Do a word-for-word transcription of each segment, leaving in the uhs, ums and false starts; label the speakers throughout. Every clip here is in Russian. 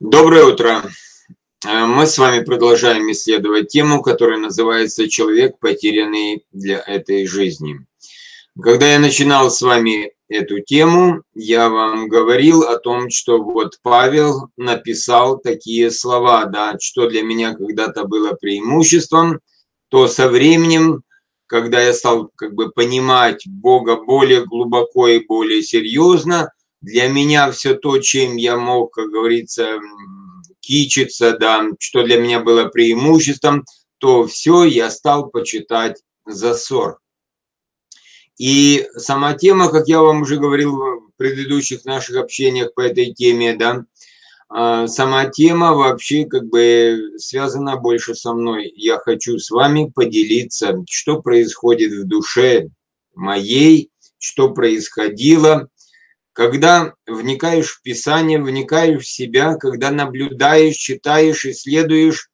Speaker 1: Доброе утро. Мы с вами продолжаем исследовать тему, которая называется «Человек, потерянный для этой жизни». Когда я начинал с вами эту тему, я вам говорил о том, что вот Павел написал такие слова, да, что для меня когда-то было преимуществом, то со временем, когда я стал как бы понимать Бога более глубоко и более серьезно, для меня все то, чем я мог, как говорится, кичиться, да, что для меня было преимуществом, то все я стал почитать за ссор. И сама тема, как я вам уже говорил в предыдущих наших общениях по этой теме, да, сама тема вообще как бы связана больше со мной. Я хочу с вами поделиться, что происходит в душе моей, что происходило, когда вникаешь в Писание, вникаешь в себя, когда наблюдаешь, читаешь, исследуешь,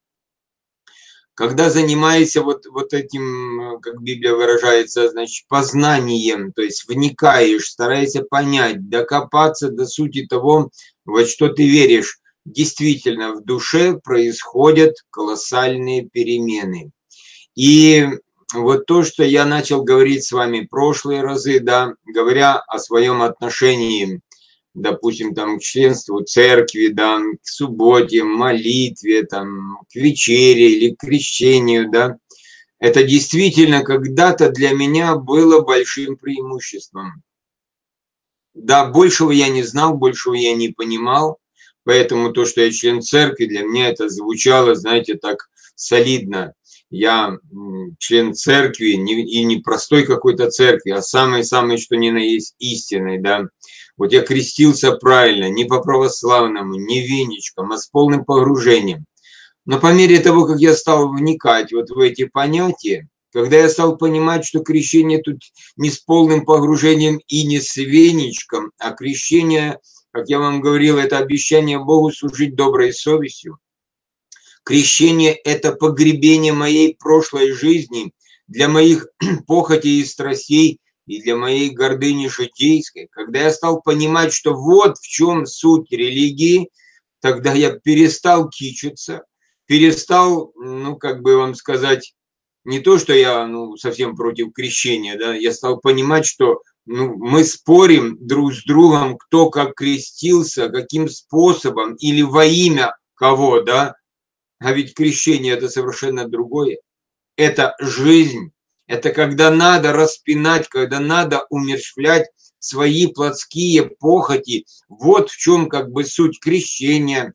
Speaker 1: когда занимаешься вот, вот этим, как Библия выражается, значит, познанием, то есть вникаешь, стараешься понять, докопаться до сути того, во что ты веришь, действительно в душе происходят колоссальные перемены. И вот то, что я начал говорить с вами в прошлые разы, да, говоря о своем отношении, допустим, там, к членству церкви, да, к субботе, молитве, там, к вечере или к крещению, да, это действительно когда-то для меня было большим преимуществом. Да, большего я не знал, большего я не понимал, поэтому то, что я член церкви, для меня это звучало, знаете, так солидно. Я член церкви, и не простой какой-то церкви, а самой-самой, что ни на есть, истинной, да. Вот я крестился правильно, не по православному, не веничком, а с полным погружением. Но по мере того, как я стал вникать вот в эти понятия, когда я стал понимать, что крещение тут не с полным погружением и не с веничком, а крещение, как я вам говорил, это обещание Богу служить доброй совестью. Крещение – это погребение моей прошлой жизни для моих похотей и страстей и для моей гордыни житейской. Когда я стал понимать, что вот в чем суть религии, тогда я перестал кичиться, перестал, ну, как бы вам сказать, не то, что я ну, совсем против крещения, да, я стал понимать, что ну, мы спорим друг с другом, кто как крестился, каким способом или во имя кого, да, а ведь крещение – это совершенно другое. Это жизнь. Это когда надо распинать, когда надо умерщвлять свои плотские похоти. Вот в чем как бы суть крещения,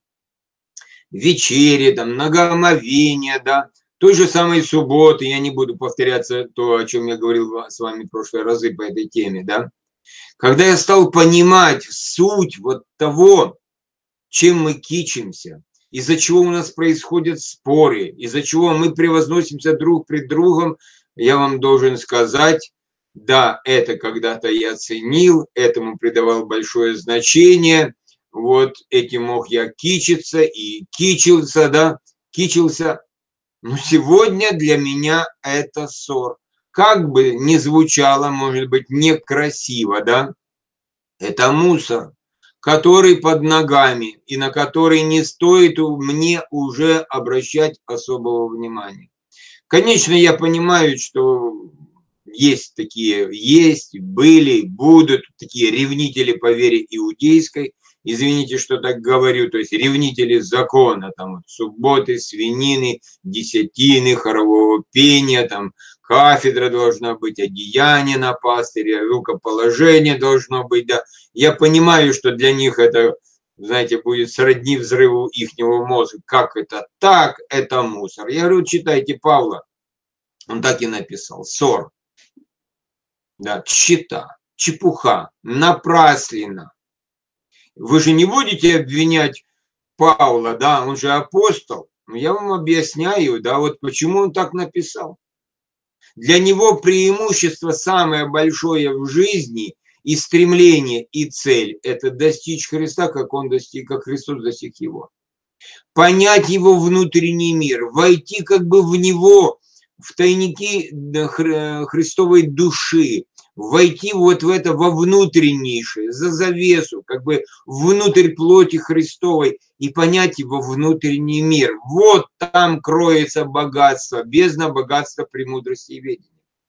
Speaker 1: вечери, там, многоомовения, да, той же самой субботы. Я не буду повторяться то, о чем я говорил с вами в прошлые разы по этой теме, да. Когда я стал понимать суть вот того, чем мы кичимся, из-за чего у нас происходят споры, из-за чего мы превозносимся друг пред другом, я вам должен сказать, да, это когда-то я ценил, этому придавал большое значение, вот этим мог я кичиться и кичился, да, кичился, но сегодня для меня это ссор. Как бы ни звучало, может быть, некрасиво, да, это мусор, который под ногами и на который не стоит мне уже обращать особого внимания. Конечно, я понимаю, что есть такие, есть, были, будут такие ревнители по вере иудейской, извините, что так говорю, то есть ревнители закона, там вот субботы, свинины, десятины, хорового пения, там кафедра должна быть, одеяние на пастыре, рукоположение должно быть, да. Я понимаю, что для них это, знаете, будет сродни взрыву ихнего мозга. Как это так? Это мусор. Я говорю, читайте Павла. Он так и написал. Ссор. Да, тщета, чепуха, напраслина. Вы же не будете обвинять Павла, да, он же апостол. Но я вам объясняю, да, вот почему он так написал. Для него преимущество самое большое в жизни и стремление, и цель – это достичь Христа, как он достиг, как Христос достиг его. Понять его внутренний мир, войти как бы в него, в тайники Христовой души, войти вот в это, во внутреннейшее, за завесу, как бы внутрь плоти Христовой и понять его внутренний мир. Вот там кроется богатство, бездна богатства премудрости и ведения.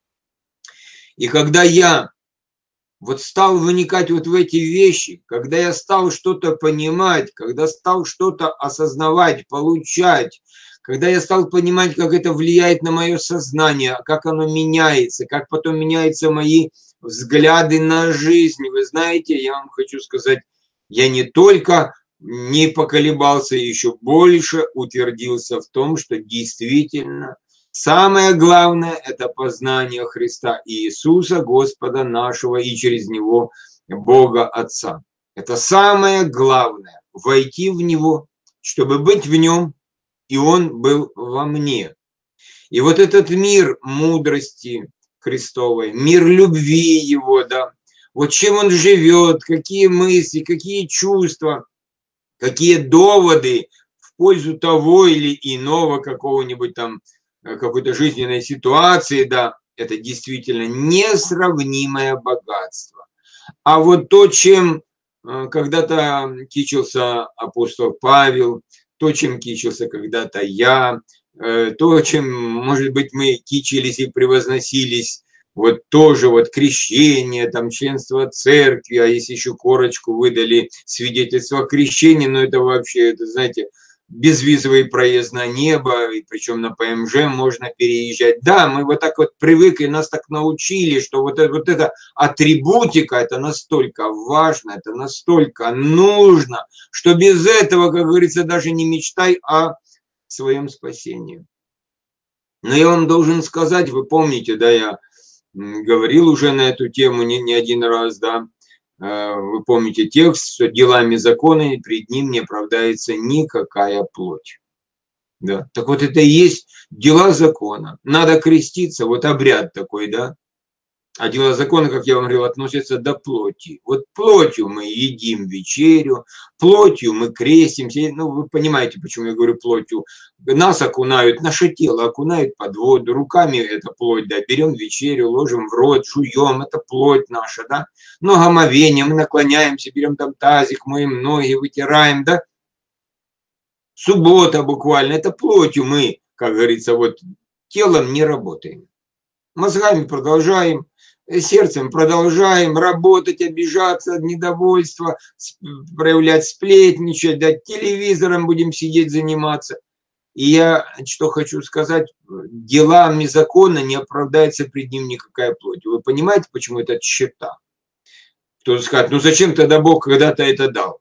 Speaker 1: И когда я вот стал вникать вот в эти вещи, когда я стал что-то понимать, когда стал что-то осознавать, получать, когда я стал понимать, как это влияет на мое сознание, как оно меняется, как потом меняются мои взгляды на жизнь. Вы знаете, я вам хочу сказать, я не только не поколебался, еще больше утвердился в том, что действительно самое главное – это познание Христа Иисуса, Господа нашего, и через Него Бога Отца. Это самое главное – войти в Него, чтобы быть в Нем, и Он был во мне. И вот этот мир мудрости Христовой, мир любви Его, да, вот чем Он живет, какие мысли, какие чувства, какие доводы в пользу того или иного какого-нибудь там, какой-то жизненной ситуации, да, это действительно несравнимое богатство. А вот то, чем когда-то кичился апостол Павел, то, чем кичился когда-то я, то, чем, может быть, мы кичились и превозносились, вот тоже вот крещение, там членство церкви, а если еще корочку выдали свидетельство о крещении, но это вообще, это, знаете, безвизовый проезд на небо, и причем на ПМЖ можно переезжать. Да, мы вот так вот привыкли, нас так научили, что вот, это, вот эта атрибутика, это настолько важно, это настолько нужно, что без этого, как говорится, даже не мечтай о своем спасении. Но я вам должен сказать, вы помните, да, я говорил уже на эту тему не, не один раз, да, вы помните текст, что делами закона пред ним не оправдается никакая плоть. Да. Так вот это и есть дела закона. Надо креститься, вот обряд такой, да. А дела закона, как я вам говорил, относятся до плоти. Вот плотью мы едим вечерю, плотью мы крестимся. Ну, вы понимаете, почему я говорю плотью. Нас окунают, наше тело окунают под воду, руками это плоть, да, берем вечерю, ложим в рот, жуем, это плоть наша, да. Ногомовение, мы наклоняемся, берем там тазик, моем ноги, вытираем, да. Суббота буквально, это плотью мы, как говорится, вот телом не работаем. Мозгами продолжаем, сердцем продолжаем работать, обижаться, недовольство, проявлять, сплетничать, да, телевизором будем сидеть, заниматься. И я что хочу сказать, делами закона не оправдается пред ним никакая плоть. Вы понимаете, почему это черта? Кто-то скажет, ну зачем тогда Бог когда-то это дал?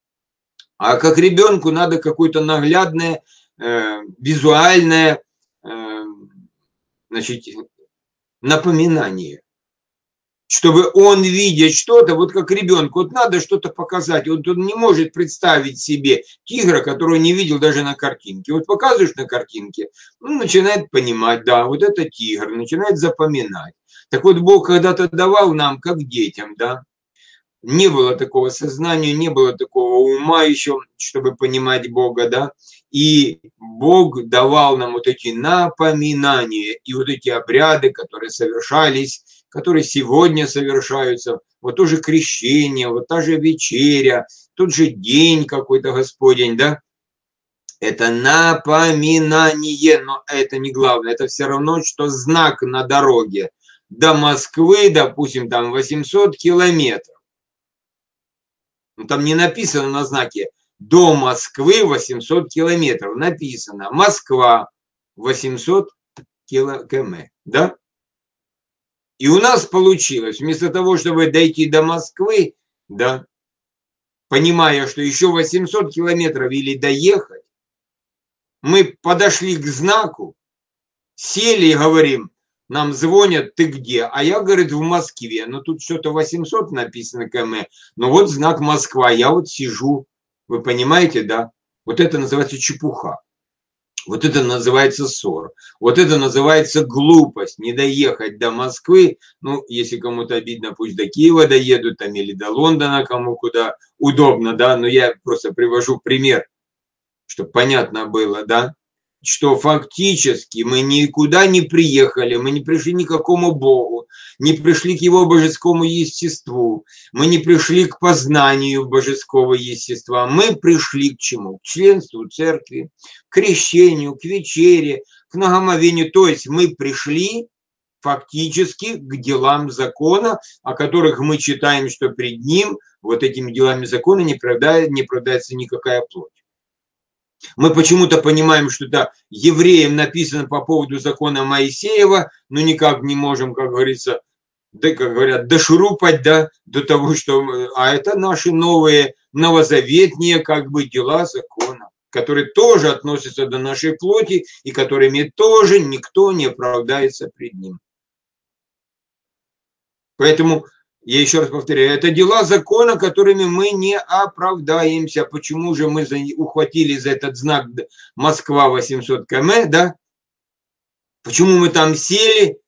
Speaker 1: А как ребенку надо какое-то наглядное, э, визуальное, э, значит, напоминание. Чтобы он, видя что-то, вот как ребенку, вот надо что-то показать. Вот он не может представить себе тигра, которого не видел даже на картинке. Вот показываешь на картинке, он начинает понимать, да, вот это тигр, начинает запоминать. Так вот, Бог когда-то давал нам, как детям, да, не было такого сознания, не было такого ума еще, чтобы понимать Бога, да, и Бог давал нам вот эти напоминания и вот эти обряды, которые совершались, которые сегодня совершаются, вот то же крещение, вот та же вечеря, тот же день какой-то Господень, да, это напоминание, но это не главное, это все равно, что знак на дороге до Москвы, допустим, там восемьсот километров. Ну, там не написано на знаке до Москвы восемьсот километров, написано Москва восемьсот километров, да? И у нас получилось, вместо того, чтобы дойти до Москвы, да, понимая, что еще восемьсот километров или доехать, мы подошли к знаку, сели и говорим, нам звонят, ты где? А я, говорит, в Москве. Ну, тут что-то восемьсот написано км. Ну, вот знак Москва. Я вот сижу. Вы понимаете, да? Вот это называется чепуха. Вот это называется ссор. Вот это называется глупость. Не доехать до Москвы. Ну, если кому-то обидно, пусть до Киева доедут там или до Лондона, кому куда удобно, да? Но я просто привожу пример, чтобы понятно было, да? что фактически мы никуда не приехали, мы не пришли ни к какому Богу, не пришли к Его божескому естеству, мы не пришли к познанию божеского естества, мы пришли к чему? К членству церкви, к крещению, к вечере, к нагомовению, то есть мы пришли фактически к делам закона, о которых мы читаем, что пред Ним вот этими делами закона не оправдается, не оправдается никакая плоть. Мы почему-то понимаем, что это евреям написано по поводу закона Моисеева, но никак не можем, как говорится, да, как говорят, дошурупать, да, до того, что... А это наши новые, новозаветные, как бы, дела закона, которые тоже относятся до нашей плоти и которыми тоже никто не оправдается пред Ним. Поэтому, я еще раз повторяю, это дела закона, которыми мы не оправдаемся. Почему же мы ухватили за этот знак Москва восемьсот километров, да? Почему мы там сели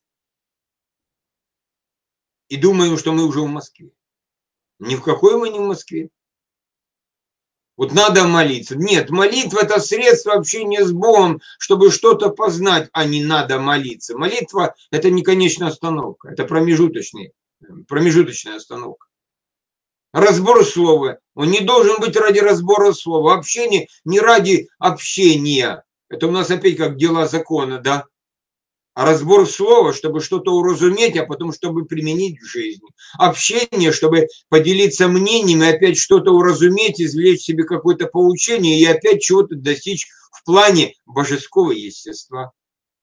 Speaker 1: и думаем, что мы уже в Москве? Ни в какой мы не в Москве. Вот надо молиться. Нет, молитва – это средство общения с Богом, чтобы что-то познать, а не надо молиться. Молитва – это не конечная остановка, это промежуточный. Промежуточная остановка. Разбор слова. Он не должен быть ради разбора слова. Общение не ради общения. Это у нас опять как дела закона, да? А разбор слова, чтобы что-то уразуметь, а потом, чтобы применить в жизни. Общение, чтобы поделиться мнениями, опять что-то уразуметь, извлечь себе какое-то поучение и опять чего-то достичь в плане божеского естества.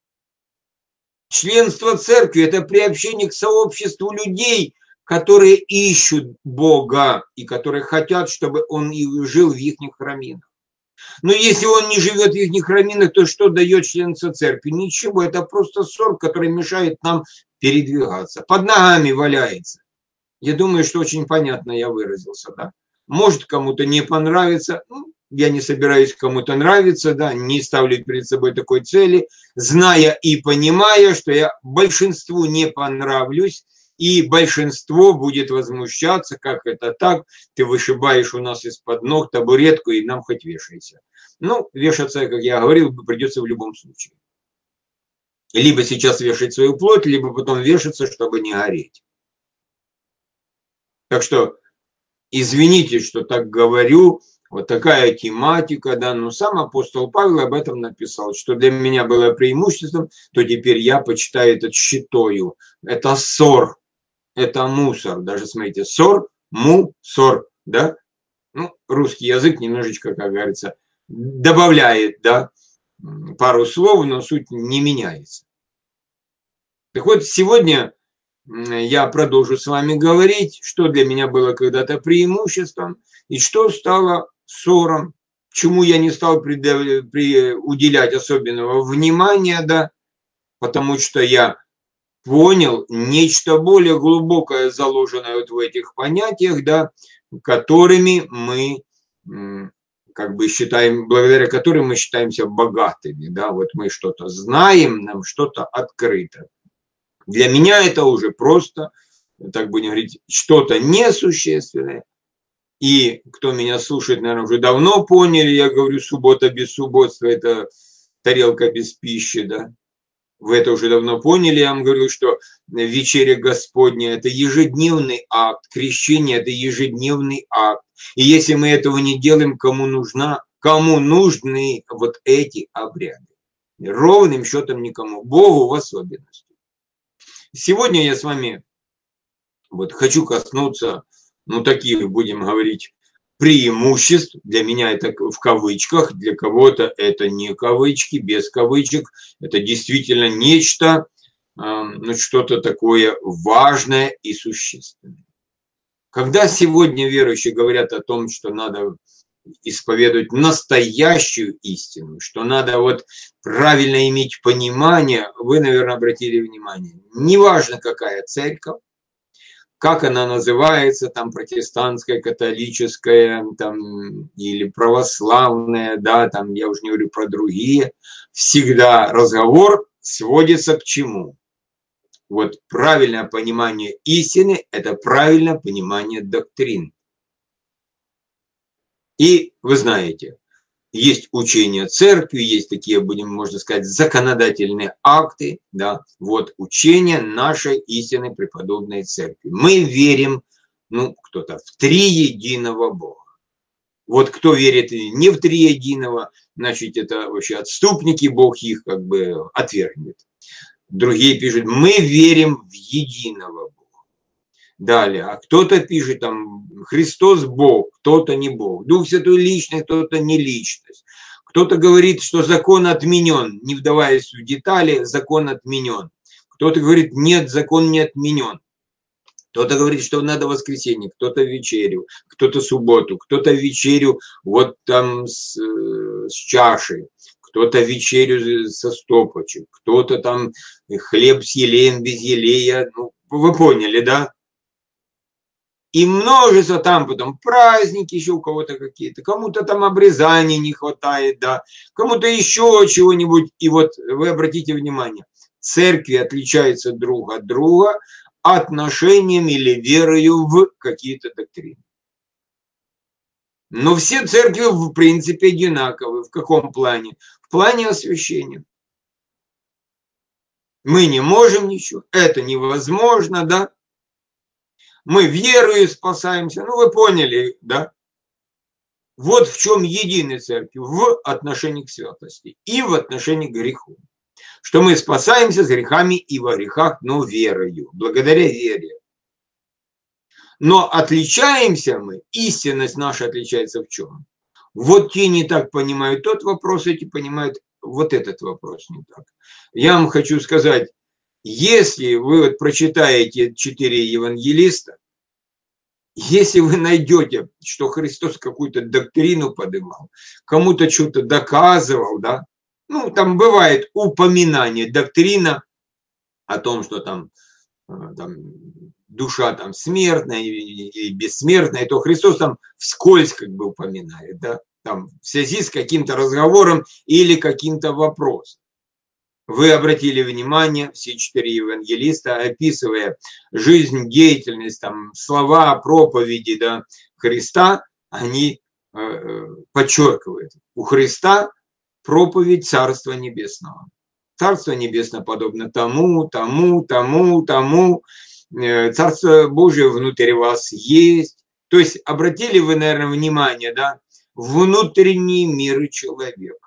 Speaker 1: Членство церкви – это приобщение к сообществу людей, которые ищут Бога и которые хотят, чтобы Он жил в их храминах. Но если Он не живет в их храминах, то что дает членство церкви? Ничего, это просто ссор, который мешает нам передвигаться. Под ногами валяется. Я думаю, что очень понятно я выразился, да. Может, кому-то не понравится, ну, я не собираюсь кому-то нравиться, да, не ставлю перед собой такой цели, зная и понимая, что я большинству не понравлюсь, и большинство будет возмущаться, как это так, ты вышибаешь у нас из-под ног табуретку, и нам хоть вешайся. Ну, вешаться, как я говорил, придется в любом случае. Либо сейчас вешать свою плоть, либо потом вешаться, чтобы не гореть. Так что извините, что так говорю. Вот такая тематика, да, но сам апостол Павел об этом написал, что для меня было преимуществом, то теперь я почитаю этот щитою. Это ссор, это мусор. Даже смотрите, ссор, мусор, да. Ну, русский язык немножечко, как говорится, добавляет, да, пару слов, но суть не меняется. Так вот, сегодня я продолжу с вами говорить, что для меня было когда-то преимуществом и что стало ссором, чему я не стал придав... при... уделять особенного внимания, да, потому что я понял нечто более глубокое, заложенное вот в этих понятиях, да, которыми мы как бы считаем, благодаря которым мы считаемся богатыми, да, вот мы что-то знаем, нам что-то открыто. Для меня это уже просто, так будем говорить, что-то несущественное. И кто меня слушает, наверное, уже давно поняли, я говорю, суббота без субботства – это тарелка без пищи, да. Вы это уже давно поняли, я вам говорю, что вечеря Господня – это ежедневный акт, крещение – это ежедневный акт. И если мы этого не делаем, кому нужна, кому нужны вот эти обряды? Ровным счетом никому, Богу в особенности. Сегодня я с вами вот хочу коснуться, ну, таких, будем говорить, преимуществ. Для меня это в кавычках, для кого-то это не кавычки, без кавычек. Это действительно нечто, ну, что-то такое важное и существенное. Когда сегодня верующие говорят о том, что надо исповедовать настоящую истину, что надо вот правильно иметь понимание, вы, наверное, обратили внимание, неважно, какая церковь, как она называется, там протестантская, католическая, там, или православная, да, там, я уже не говорю про другие, всегда разговор сводится к чему? Вот правильное понимание истины – это правильное понимание доктрин. И вы знаете, есть учение церкви, есть такие, будем, можно сказать, законодательные акты, да, вот учение нашей истинной преподобной церкви. Мы верим, ну, кто-то в триединого Бога. Вот кто верит не в триединого, значит, это вообще отступники, Бог их как бы отвергнет. Другие пишут, мы верим в единого Бога. Далее, а кто-то пишет там, Христос Бог, кто-то не Бог. Дух Святой личность, кто-то не личность. Кто-то говорит, что закон отменен, не вдаваясь в детали, закон отменен. Кто-то говорит, нет, закон не отменен. Кто-то говорит, что надо воскресенье, кто-то вечерю, кто-то субботу, кто-то вечерю вот там с, с чашей, кто-то вечерю со стопочек, кто-то там хлеб с елеем, без елея. Ну, вы поняли, да? И множество там потом праздники еще у кого-то какие-то, кому-то там обрезаний не хватает, да, кому-то еще чего-нибудь. И вот вы обратите внимание, церкви отличаются друг от друга отношением или верою в какие-то доктрины. Но все церкви в принципе одинаковы. В каком плане? В плане освящения. Мы не можем ничего, это невозможно, да. Мы верою спасаемся, ну вы поняли, да? Вот в чем единая церковь, в отношении к святости и в отношении к греху. Что мы спасаемся с грехами и во грехах, но верою, благодаря вере. Но отличаемся мы, истинность наша отличается в чем? Вот те не так понимают тот вопрос, эти понимают вот этот вопрос не так. Я вам хочу сказать, если вы вот прочитаете четыре евангелиста, если вы найдете, что Христос какую-то доктрину поднимал, кому-то что-то доказывал, да, ну, там бывает упоминание, доктрина о том, что там, там душа там смертная или бессмертная, то Христос там вскользь как бы упоминает, да, там в связи с каким-то разговором или каким-то вопросом. Вы обратили внимание, все четыре евангелиста, описывая жизнь, деятельность, там, слова, проповеди, да, Христа, они э, подчеркивают. У Христа проповедь Царства Небесного. Царство Небесное подобно тому, тому, тому, тому. Царство Божие внутри вас есть. То есть обратили вы, наверное, внимание, да, внутренний мир человека.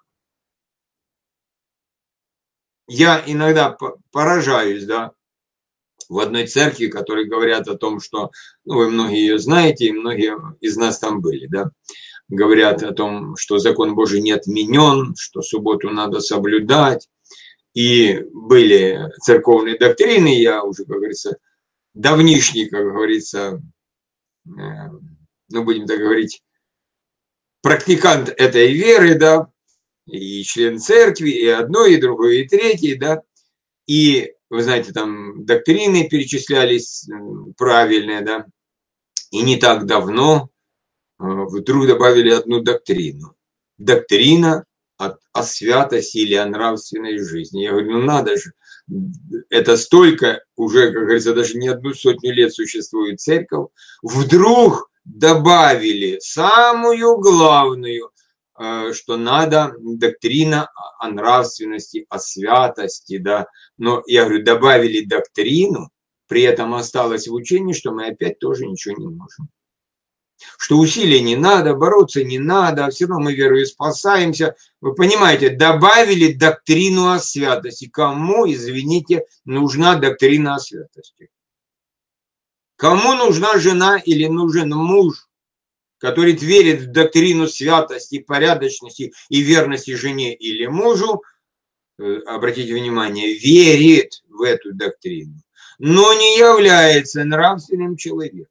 Speaker 1: Я иногда поражаюсь, да, в одной церкви, которые говорят о том, что, ну, вы многие ее знаете, и многие из нас там были, да, говорят о том, что закон Божий не отменен, что субботу надо соблюдать, и были церковные доктрины, я уже, как говорится, давнишний, как говорится, ну, будем так говорить, практикант этой веры, да, и член церкви, и одно, и другое, и третье, да, и, вы знаете, там доктрины перечислялись правильные, да, и не так давно вдруг добавили одну доктрину. Доктрина о, о святости или о нравственной жизни. Я говорю, ну надо же, это столько, уже, как говорится, даже не одну сотню лет существует церковь, вдруг добавили самую главную, что надо доктрина о нравственности, о святости, да. Но я говорю, добавили доктрину, при этом осталось в учении, что мы опять тоже ничего не можем. Что усилий не надо, бороться не надо, а все равно мы верою спасаемся. Вы понимаете, добавили доктрину о святости. Кому, извините, нужна доктрина о святости? Кому нужна жена или нужен муж, который верит в доктрину святости, порядочности и верности жене или мужу, обратите внимание, верит в эту доктрину, но не является нравственным человеком.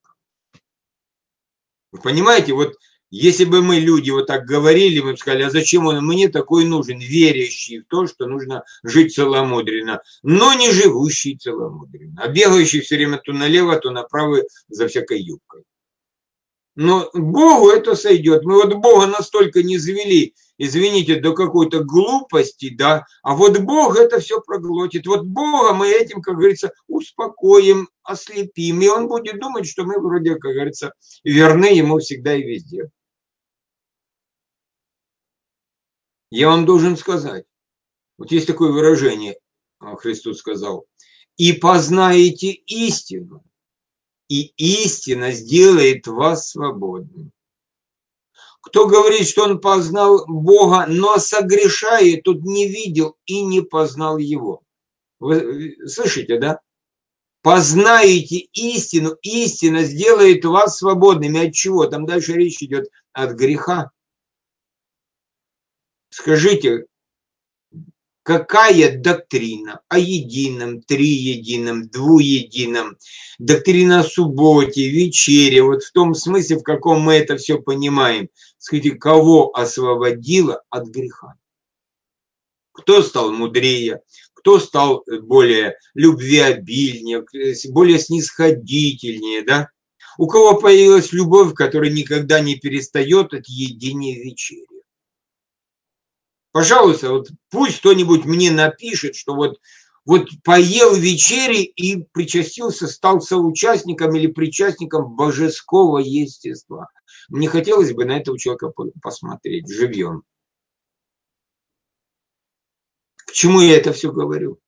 Speaker 1: Вы понимаете, вот если бы мы, люди, вот так говорили, мы бы сказали, а зачем он мне такой нужен, верящий в то, что нужно жить целомудренно, но не живущий целомудренно, а бегающий все время то налево, то направо за всякой юбкой. Но Богу это сойдет. Мы вот Бога настолько не завели, извините, до какой-то глупости, да, а вот Бог это все проглотит. Вот Бога мы этим, как говорится, успокоим, ослепим, и он будет думать, что мы вроде, как говорится, верны ему всегда и везде. Я вам должен сказать, вот есть такое выражение, Христос сказал, «И познаете истину, и истина сделает вас свободным». Кто говорит, что он познал Бога, но согрешает, тот не видел и не познал Его. Вы слышите, да? Познаете истину, истина сделает вас свободными. От чего? Там дальше речь идет от греха. Скажите, какая доктрина о едином, триедином, двуедином, доктрина о субботе, вечере, вот в том смысле, в каком мы это все понимаем, скажите, кого освободила от греха? Кто стал мудрее, кто стал более любвеобильнее, более снисходительнее, да? У кого появилась любовь, которая никогда не перестает от единия вечери? Пожалуйста, вот пусть кто-нибудь мне напишет, что вот, вот поел вечери и причастился, стал соучастником или причастником божеского естества. Мне хотелось бы на этого человека посмотреть живьем. К чему я это все говорю?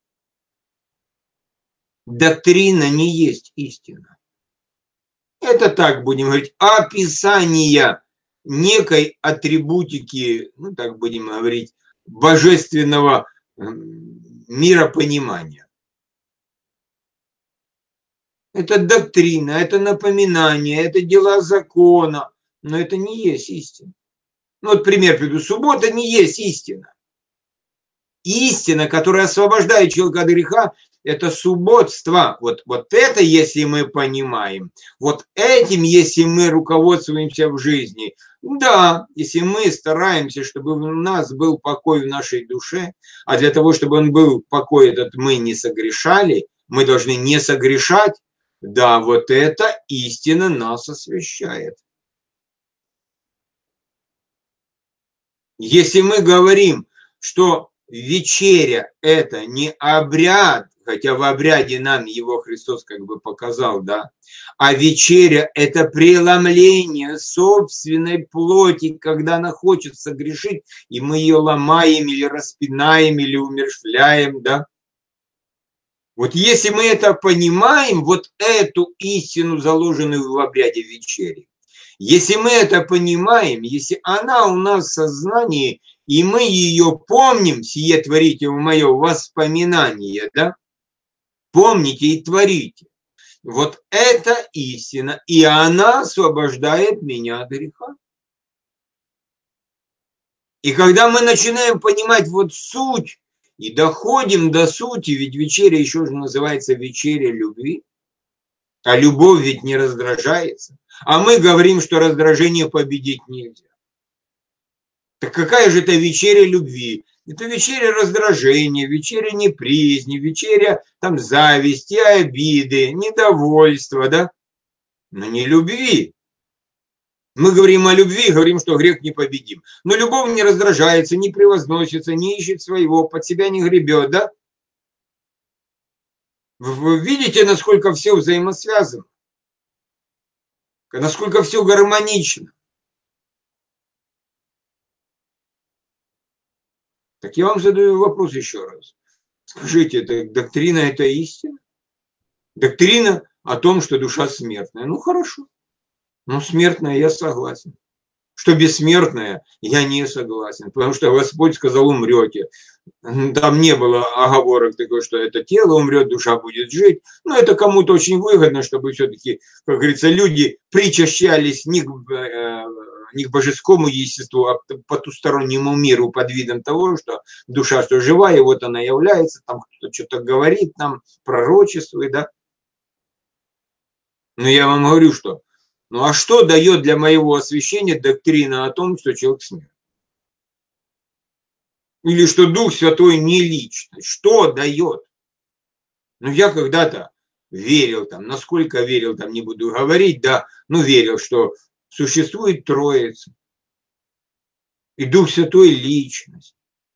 Speaker 1: Доктрина не есть истина. Это так, будем говорить, описание некой атрибутики, ну так будем говорить, божественного миропонимания. Это доктрина, это напоминание, это дела закона, но это не есть истина. Ну вот пример приведу. Суббота не есть истина. Истина, которая освобождает человека от греха, это субботство. Вот, вот это, если мы понимаем, вот этим, если мы руководствуемся в жизни, да, если мы стараемся, чтобы у нас был покой в нашей душе, а для того, чтобы он был покой этот, мы не согрешали, мы должны не согрешать, да, вот эта истина нас освящает. Если мы говорим, что вечеря – это не обряд, хотя в обряде нам его Христос как бы показал, да, а вечеря – это преломление собственной плоти, когда она хочет согрешить, и мы ее ломаем или распинаем, или умерщвляем, да. Вот если мы это понимаем, вот эту истину, заложенную в обряде вечери, если мы это понимаем, если она у нас в сознании, и мы ее помним, сие творите в мое воспоминание, да, помните и творите. Вот это истина, и она освобождает меня от греха. И когда мы начинаем понимать вот суть, и доходим до сути, ведь вечеря еще же называется вечеря любви, а любовь ведь не раздражается. А мы говорим, что раздражение победить нельзя. Так какая же это вечеря любви? Это вечеря раздражения, вечеря неприязни, вечеря там зависти, обиды, недовольства, да? Но не любви. Мы говорим о любви, говорим, что грех непобедим. Но любовь не раздражается, не превозносится, не ищет своего, под себя не гребет, да? Вы видите, насколько все взаимосвязано? Насколько все гармонично? Так я вам задаю вопрос еще раз. Скажите, это доктрина – это истина? Доктрина о том, что душа смертная. Ну, хорошо. Ну, смертная я согласен. Что бессмертная, я не согласен. Потому что Господь сказал, умрете. Там не было оговорок такой, что это тело умрет, душа будет жить. Но это кому-то очень выгодно, чтобы все-таки, как говорится, люди причащались не к, не к божескому естеству, а к потустороннему миру под видом того, что душа что живая, и вот она является, там кто-то что-то говорит, нам пророчествует, да. Но я вам говорю, что ну а что дает для моего освящения доктрина о том, что человек смертный? Или что Дух Святой не личность? Что дает? Ну я когда-то верил там, насколько верил, там не буду говорить, да, но верил, что существует Троица. И Дух Святой личность.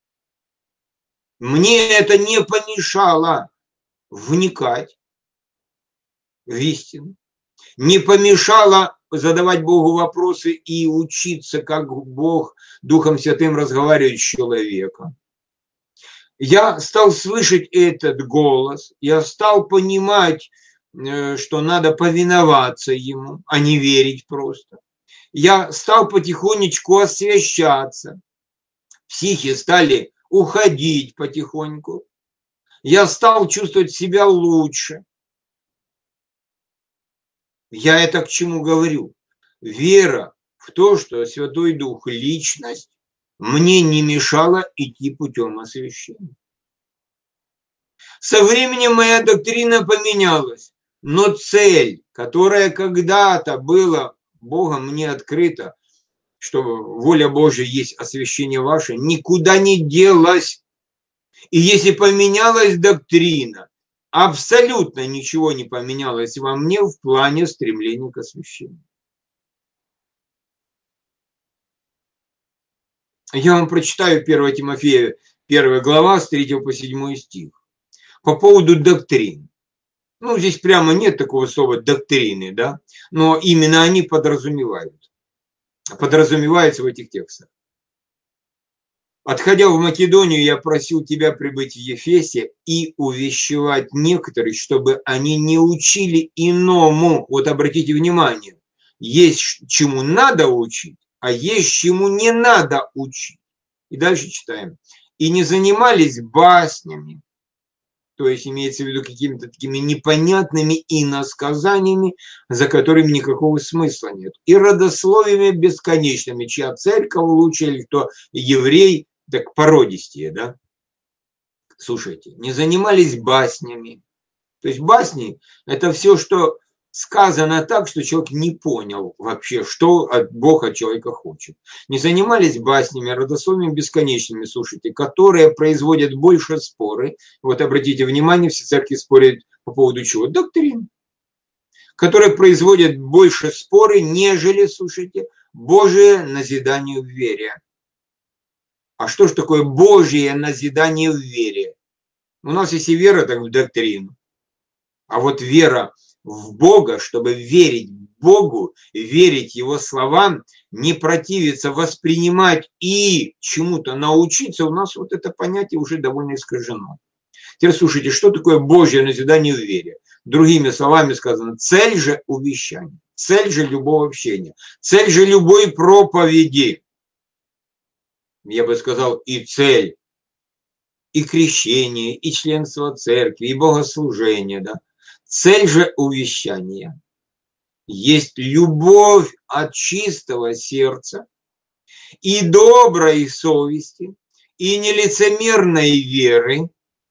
Speaker 1: Мне это не помешало вникать в истину. Не помешало задавать Богу вопросы и учиться, как Бог Духом Святым разговаривает с человеком. Я стал слышать этот голос, я стал понимать, что надо повиноваться ему, а не верить просто. Я стал потихонечку освящаться, психи стали уходить потихоньку. Я стал чувствовать себя лучше. Я это к чему говорю? Вера в то, что Святой Дух – личность, мне не мешала идти путем освящения. Со временем моя доктрина поменялась, но цель, которая когда-то была Богом мне открыта, что воля Божья есть освящение ваше, никуда не делась. И если поменялась доктрина, абсолютно ничего не поменялось во мне в плане стремления к освящению. Я вам прочитаю первое Тимофея, первая глава, с третьего по седьмой стих. По поводу доктрин. Ну, здесь прямо нет такого слова доктрины, да, но именно они подразумевают, подразумеваются в этих текстах. Отходя в Македонию, я просил тебя прибыть в Ефесе и увещевать некоторых, чтобы они не учили иному. Вот обратите внимание, есть чему надо учить, а есть чему не надо учить. И дальше читаем. И не занимались баснями, то есть имеется в виду какими-то такими непонятными иносказаниями, за которыми никакого смысла нет. И родословиями бесконечными, чья церковь лучше, или кто еврей, так породистее, да? Слушайте, не занимались баснями. То есть басни – это все, что сказано так, что человек не понял вообще, что Бог от человека хочет. Не занимались баснями, родословиями бесконечными, слушайте, которые производят больше споры. Вот обратите внимание, все церкви спорят по поводу чего? Доктрин. Которые производят больше споры, нежели, слушайте, Божие назидание в вере. А что же такое Божье назидание в вере? У нас если вера, так в доктрину. А вот вера в Бога, чтобы верить Богу, верить Его словам, не противиться, воспринимать и чему-то научиться, у нас вот это понятие уже довольно искажено. Теперь слушайте, что такое Божье назидание в вере? Другими словами сказано, цель же увещания, цель же любого общения, цель же любой проповеди. Я бы сказал, и цель, и крещение, и членство церкви, и богослужение, да. Цель же увещания есть любовь от чистого сердца и доброй совести, и нелицемерной веры.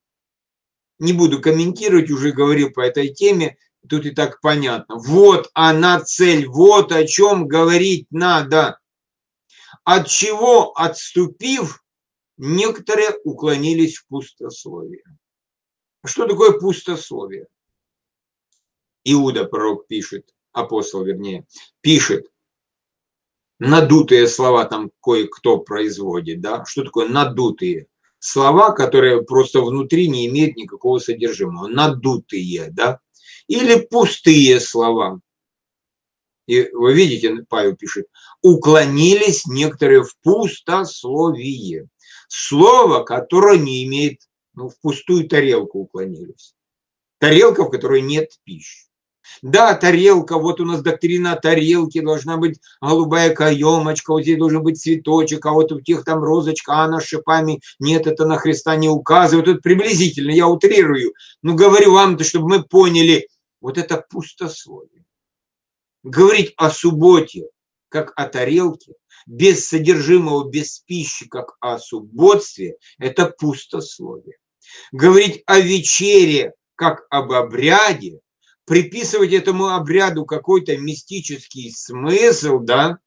Speaker 1: Не буду комментировать, уже говорил по этой теме, тут и так понятно. Вот она цель, вот о чем говорить надо. От чего отступив, некоторые уклонились в пустословие. Что такое пустословие? Иуда, пророк, пишет, апостол, вернее, пишет, надутые слова там кое-кто производит, да? Что такое надутые? Слова, которые просто внутри не имеют никакого содержимого, надутые, да? Или пустые слова. И вы видите, Павел пишет, уклонились некоторые в пустословие. Слово, которое не имеет, ну, в пустую тарелку уклонились. Тарелка, в которой нет пищи. Да, тарелка, вот у нас доктрина тарелки, должна быть голубая каемочка, вот здесь должен быть цветочек, а вот у тех там розочка, она с шипами, нет, это на Христа не указывает. Это приблизительно, я утрирую, но говорю вам, чтобы мы поняли, вот это пустословие. Говорить о субботе, как о тарелке, без содержимого, без пищи, как о субботстве, это пустословие. Говорить о вечере, как об обряде, приписывать этому обряду какой-то мистический смысл, да,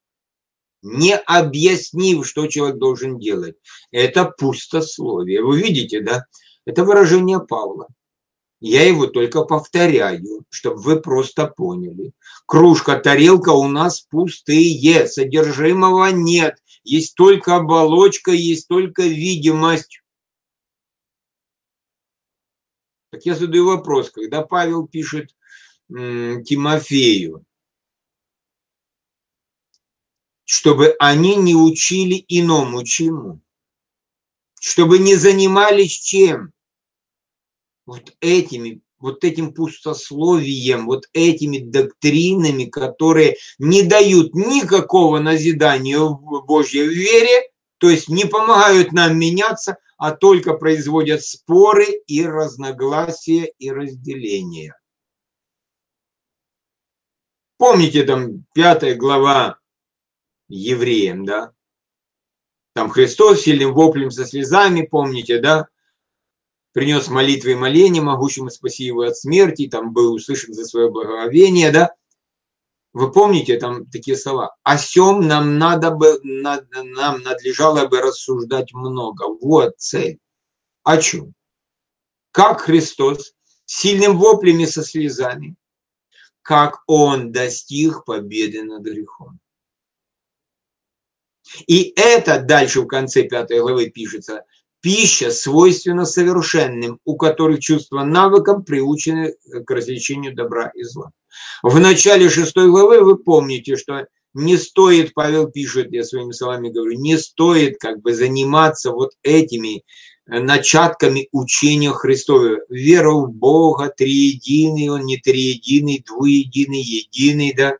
Speaker 1: не объяснив, что человек должен делать, это пустословие. Вы видите, да? Это выражение Павла. Я его только повторяю, чтобы вы просто поняли. Кружка, тарелка у нас пустые, содержимого нет. Есть только оболочка, есть только видимость. Так я задаю вопрос, когда Павел пишет м, Тимофею, чтобы они не учили иному чему, чтобы не занимались чем? Вот этими, вот этим пустословием, вот этими доктринами, которые не дают никакого назидания в Божьей вере, то есть не помогают нам меняться, а только производят споры и разногласия и разделения. Помните, там пятая глава Евреям, да? Там Христос сильным воплем со слезами, помните, да? Принес молитвы и моления, могущему спаси его от смерти, там был услышан за свое благоговение, да? Вы помните там такие слова? О сем нам надо бы, нам надлежало бы рассуждать много. Вот цель. О чем? Как Христос сильным воплями со слезами, как Он достиг победы над грехом. И это дальше в конце пятой главы пишется. Пища свойственна совершенным, у которых чувства навыком приучены к развлечению добра и зла. В начале шестой главы вы помните, что не стоит, Павел пишет, я своими словами говорю, не стоит как бы заниматься вот этими начатками учения Христова. Вера в Бога, триединый, Он не триединый, двуединый, единый, да.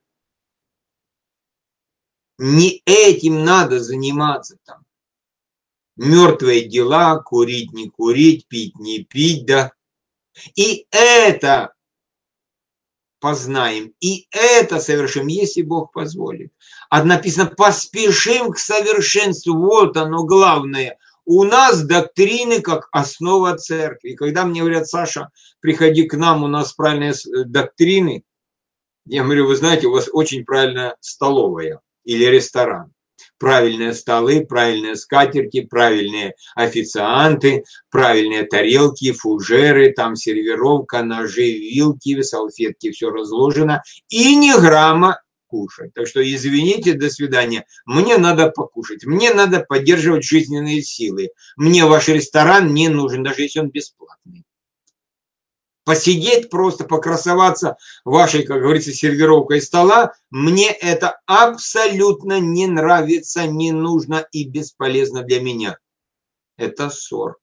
Speaker 1: Не этим надо заниматься там. Мертвые дела, курить не курить, пить не пить, да. И это познаем, и это совершим, если Бог позволит. А написано, поспешим к совершенству, вот оно главное. У нас доктрины как основа церкви. И когда мне говорят, Саша, приходи к нам, у нас правильные доктрины, я говорю, вы знаете, у вас очень правильная столовая или ресторан. Правильные столы, правильные скатерти, правильные официанты, правильные тарелки, фужеры, там сервировка, ножи, вилки, салфетки, все разложено. И ни грамма кушать. Так что извините, до свидания. Мне надо покушать. Мне надо поддерживать жизненные силы. Мне ваш ресторан не нужен, даже если он бесплатный. Посидеть просто, покрасоваться вашей, как говорится, сервировкой стола, мне это абсолютно не нравится, не нужно и бесполезно для меня. Это ссор,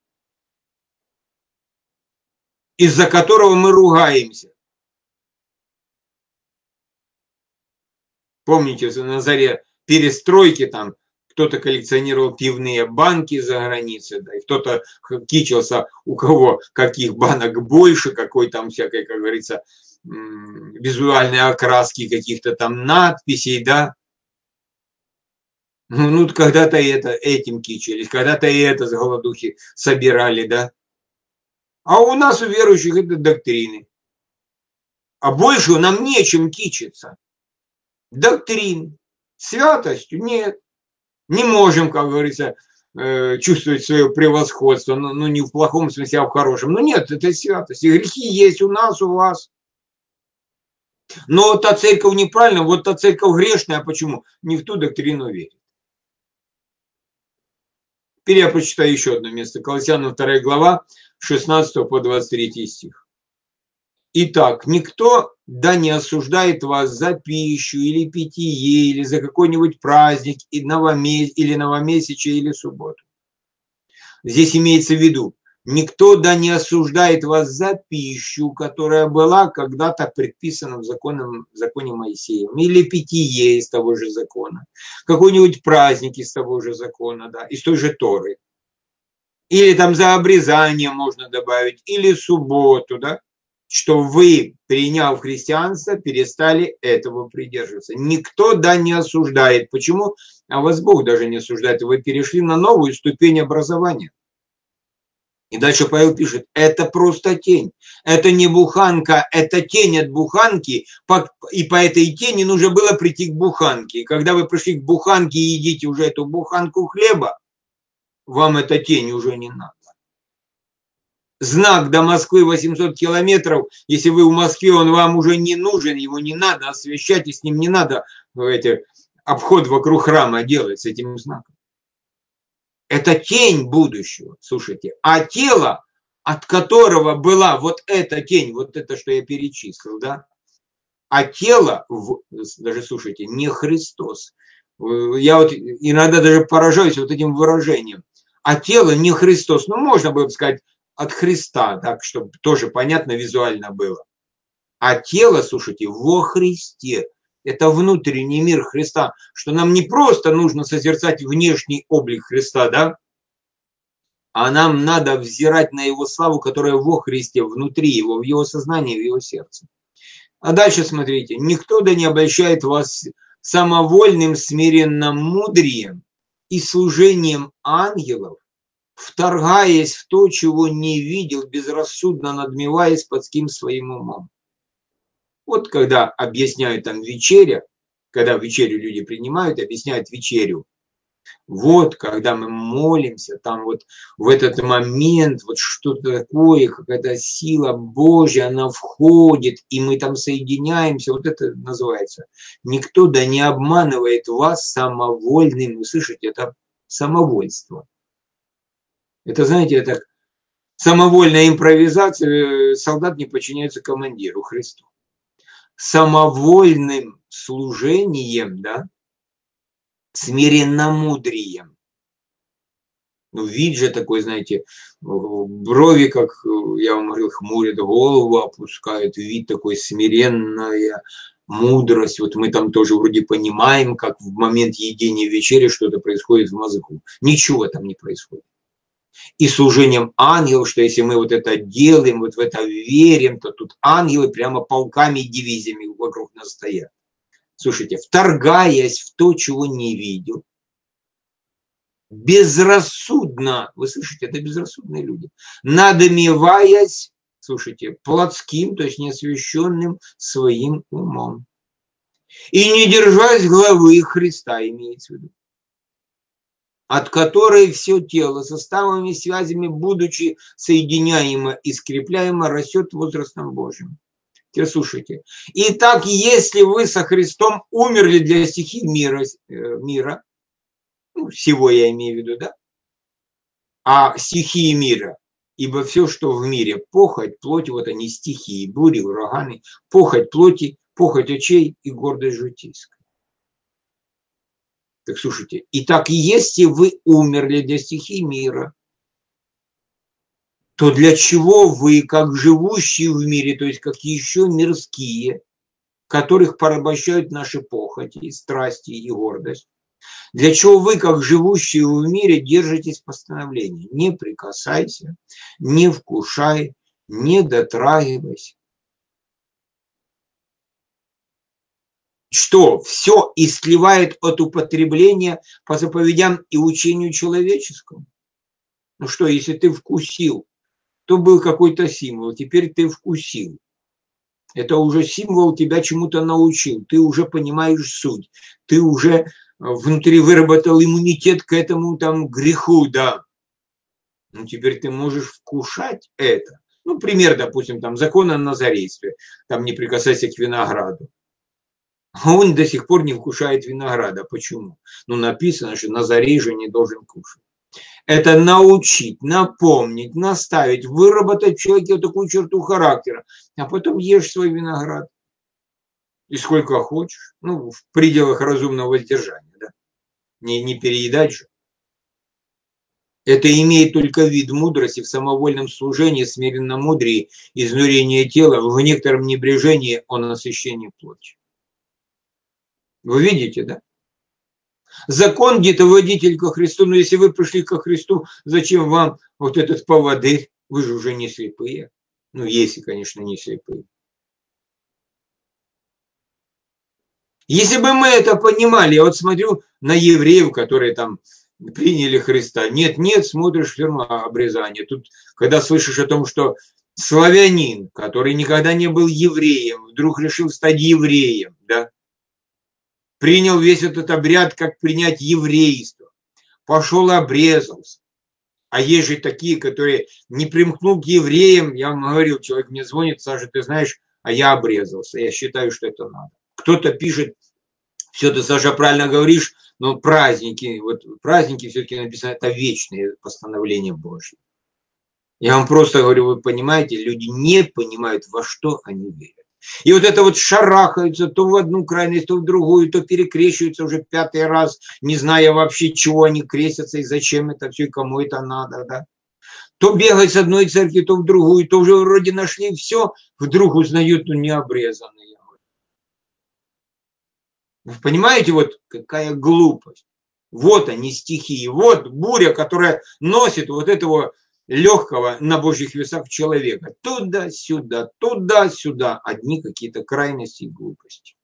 Speaker 1: из-за которого мы ругаемся. Помните, на заре перестройки там кто-то коллекционировал пивные банки за границей, да, и кто-то кичился, у кого каких банок больше, какой там всякой, как говорится, визуальной окраски, каких-то там надписей, да. Ну, ну когда-то это, этим кичились, когда-то и это с голодухи собирали, да. А у нас, у верующих, это доктрины. А больше нам нечем кичиться. Доктрин. Святостью нет. Не можем, как говорится, чувствовать свое превосходство, ну, ну не в плохом смысле, а в хорошем. Ну нет, это святость. И грехи есть у нас, у вас. Но та церковь неправильная, вот та церковь грешная, а почему? Не в ту доктрину верит. Теперь я прочитаю еще одно место. Колоссянам вторая глава, шестнадцатый по двадцать третий стих. Итак, никто да не осуждает вас за пищу или питье, или за какой-нибудь праздник, или новомесячие, или субботу. Здесь имеется в виду, никто да не осуждает вас за пищу, которая была когда-то предписана в законе, в законе Моисеем, или питье из того же закона, какой-нибудь праздник из того же закона, да, из той же Торы. Или там за обрезание можно добавить, или субботу, да. Что вы, приняв христианство, перестали этого придерживаться. Никто, да, не осуждает. Почему? А вас Бог даже не осуждает. Вы перешли на новую ступень образования. И дальше Павел пишет, это просто тень. Это не буханка, это тень от буханки. И по этой тени нужно было прийти к буханке. И когда вы пришли к буханке и едите уже эту буханку хлеба, вам эта тень уже не надо. Знак до Москвы восемьсот километров, если вы в Москве, он вам уже не нужен, его не надо освещать, и с ним не надо эти, обход вокруг храма делать с этим знаком. Это тень будущего, слушайте. А тело, от которого была вот эта тень, вот это, что я перечислил, да, а тело, даже слушайте, не Христос, Я вот иногда даже поражаюсь вот этим выражением. А тело не Христос. Ну, можно было бы сказать от Христа, так, чтобы тоже понятно визуально было. А тело, слушайте, во Христе. Это внутренний мир Христа. Что нам не просто нужно созерцать внешний облик Христа, да? А нам надо взирать на Его славу, которая во Христе, внутри Его, в Его сознании, в Его сердце. А дальше смотрите. Никто да не обольщает вас самовольным смиренным мудрием и служением ангелов, вторгаясь в то, чего не видел, безрассудно надмеваясь подским своим умом. Вот когда объясняют там вечеря, когда вечерю люди принимают, объясняют вечерю. Вот, когда мы молимся, там вот в этот момент вот что-то такое, какая-то сила Божья, она входит, и мы там соединяемся, вот это называется. Никто да не обманывает вас самовольным, вы слышите, это самовольство. Это, знаете, это самовольная импровизация, солдат не подчиняется командиру Христу. Самовольным служением, да, смиренномудрием. Ну, вид же такой, знаете, брови, как я вам говорил, хмурят, голову опускают, вид такой смиренная мудрость. Вот мы там тоже вроде понимаем, как в момент едения вечери что-то происходит в мозгу. Ничего там не происходит. И служением ангелов, что если мы вот это делаем, вот в это верим, то тут ангелы прямо полками и дивизиями вокруг нас стоят. Слушайте, вторгаясь в то, чего не видел, безрассудно, вы слышите, это безрассудные люди, надмеваясь, слушайте, плотским, то есть неосвященным своим умом. И не держась главы Христа, имеется в виду, от которой все тело составами, связями, будучи соединяемо и скрепляемо, растет возрастом Божьим. Теперь слушайте. Итак, если вы со Христом умерли для стихий мира, мира, ну, всего я имею в виду, да? А стихии мира, ибо все, что в мире, похоть, плоть, вот они стихии, бури, ураганы, похоть плоти, похоть очей и гордость житейская. Так слушайте, итак, если вы умерли для стихий мира, то для чего вы, как живущие в мире, то есть как еще мирские, которых порабощают наши похоти, страсти и гордость, для чего вы, как живущие в мире, держитесь постановления? Не прикасайся, не вкушай, не дотрагивайся. Что все истлевает от употребления по заповедям и учению человеческому? Ну что, если ты вкусил, то был какой-то символ, теперь ты вкусил. Это уже символ тебя чему-то научил, ты уже понимаешь суть, ты уже внутри выработал иммунитет к этому там греху, да. Ну теперь ты можешь вкушать это. Ну, пример, допустим, там закон о назарействе, там не прикасайся к винограду. А он до сих пор не вкушает винограда. Почему? Ну, написано, что Назарей же не должен кушать. Это научить, напомнить, наставить, выработать в человеке вот такую черту характера. А потом ешь свой виноград. И сколько хочешь. Ну, в пределах разумного воздержания. Да? Не, не переедать же. Это имеет только вид мудрости в самовольном служении, смиренномудрии, изнурении тела, в некотором небрежении о насыщении плоти. Вы видите, да? Закон где-то водитель ко Христу, но если вы пришли ко Христу, зачем вам вот этот поводырь? Вы же уже не слепые. Ну, если, конечно, не слепые. Если бы мы это понимали, я вот смотрю на евреев, которые там приняли Христа. Нет, нет, смотришь все равно обрезание. Тут, когда слышишь о том, что славянин, который никогда не был евреем, вдруг решил стать евреем, да, принял весь этот обряд, как принять еврейство, пошел обрезался. А есть же такие, которые не примкнул к евреям. Я вам говорил, человек мне звонит, Саша, ты знаешь, а я обрезался. Я считаю, что это надо. Кто-то пишет, все ты, Саша, правильно говоришь, но праздники, вот праздники все-таки написано, это вечные постановления Божьи. Я вам просто говорю, вы понимаете, люди не понимают, во что они верят. И вот это вот шарахаются то в одну крайность, то в другую, то перекрещиваются уже пятый раз, не зная вообще, чего они крестятся и зачем это все, и кому это надо, да. То бегают с одной церкви, то в другую, то уже вроде нашли все, вдруг узнают, ну, не обрезанные. Вы понимаете, вот какая глупость. Вот они стихии, вот буря, которая носит вот этого легкого на божьих весах человека. Туда-сюда, туда-сюда. Одни какие-то крайности и глупости.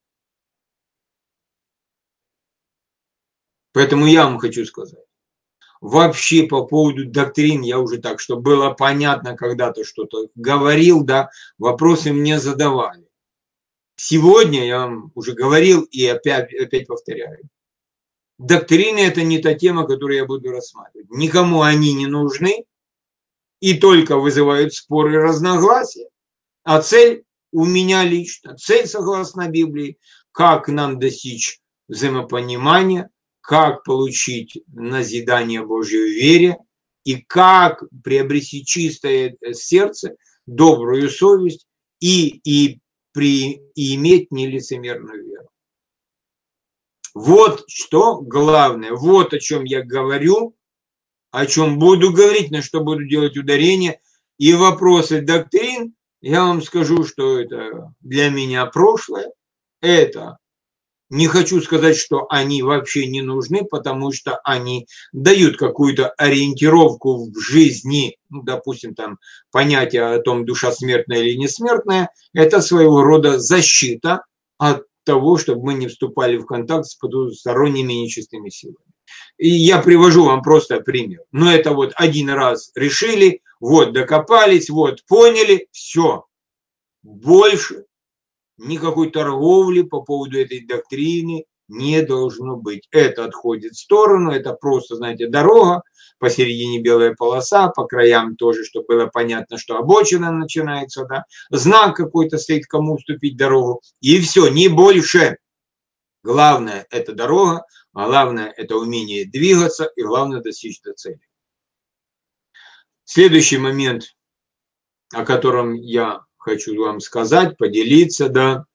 Speaker 1: Поэтому я вам хочу сказать. Вообще по поводу доктрин, я уже так, чтобы было понятно, когда-то что-то говорил, да, вопросы мне задавали. Сегодня я вам уже говорил и опять, опять повторяю. Доктрины – это не та тема, которую я буду рассматривать. Никому они не нужны и только вызывают споры и разногласия. А цель у меня лично, цель, согласно Библии, как нам достичь взаимопонимания, как получить назидание Божьей в вере и как приобрести чистое сердце, добрую совесть и, и, при, и иметь нелицемерную веру. Вот что главное, вот о чем я говорю, о чем буду говорить, на что буду делать ударение. И вопросы доктрин, я вам скажу, что это для меня прошлое. Это не хочу сказать, что они вообще не нужны, потому что они дают какую-то ориентировку в жизни. Ну, допустим, там понятие о том, душа смертная или несмертная, это своего рода защита от того, чтобы мы не вступали в контакт с потусторонними нечистыми силами. И я привожу вам просто пример. Но это вот один раз решили, вот докопались, вот поняли, все. Больше никакой торговли по поводу этой доктрины не должно быть. Это отходит в сторону, это просто, знаете, дорога, посередине белая полоса, по краям тоже, чтобы было понятно, что обочина начинается, да, знак какой-то стоит, кому уступить дорогу, и все, не больше. Главное – это дорога, а главное – это умение двигаться, и главное – достичь до цели. Следующий момент, о котором я хочу вам сказать, поделиться, да,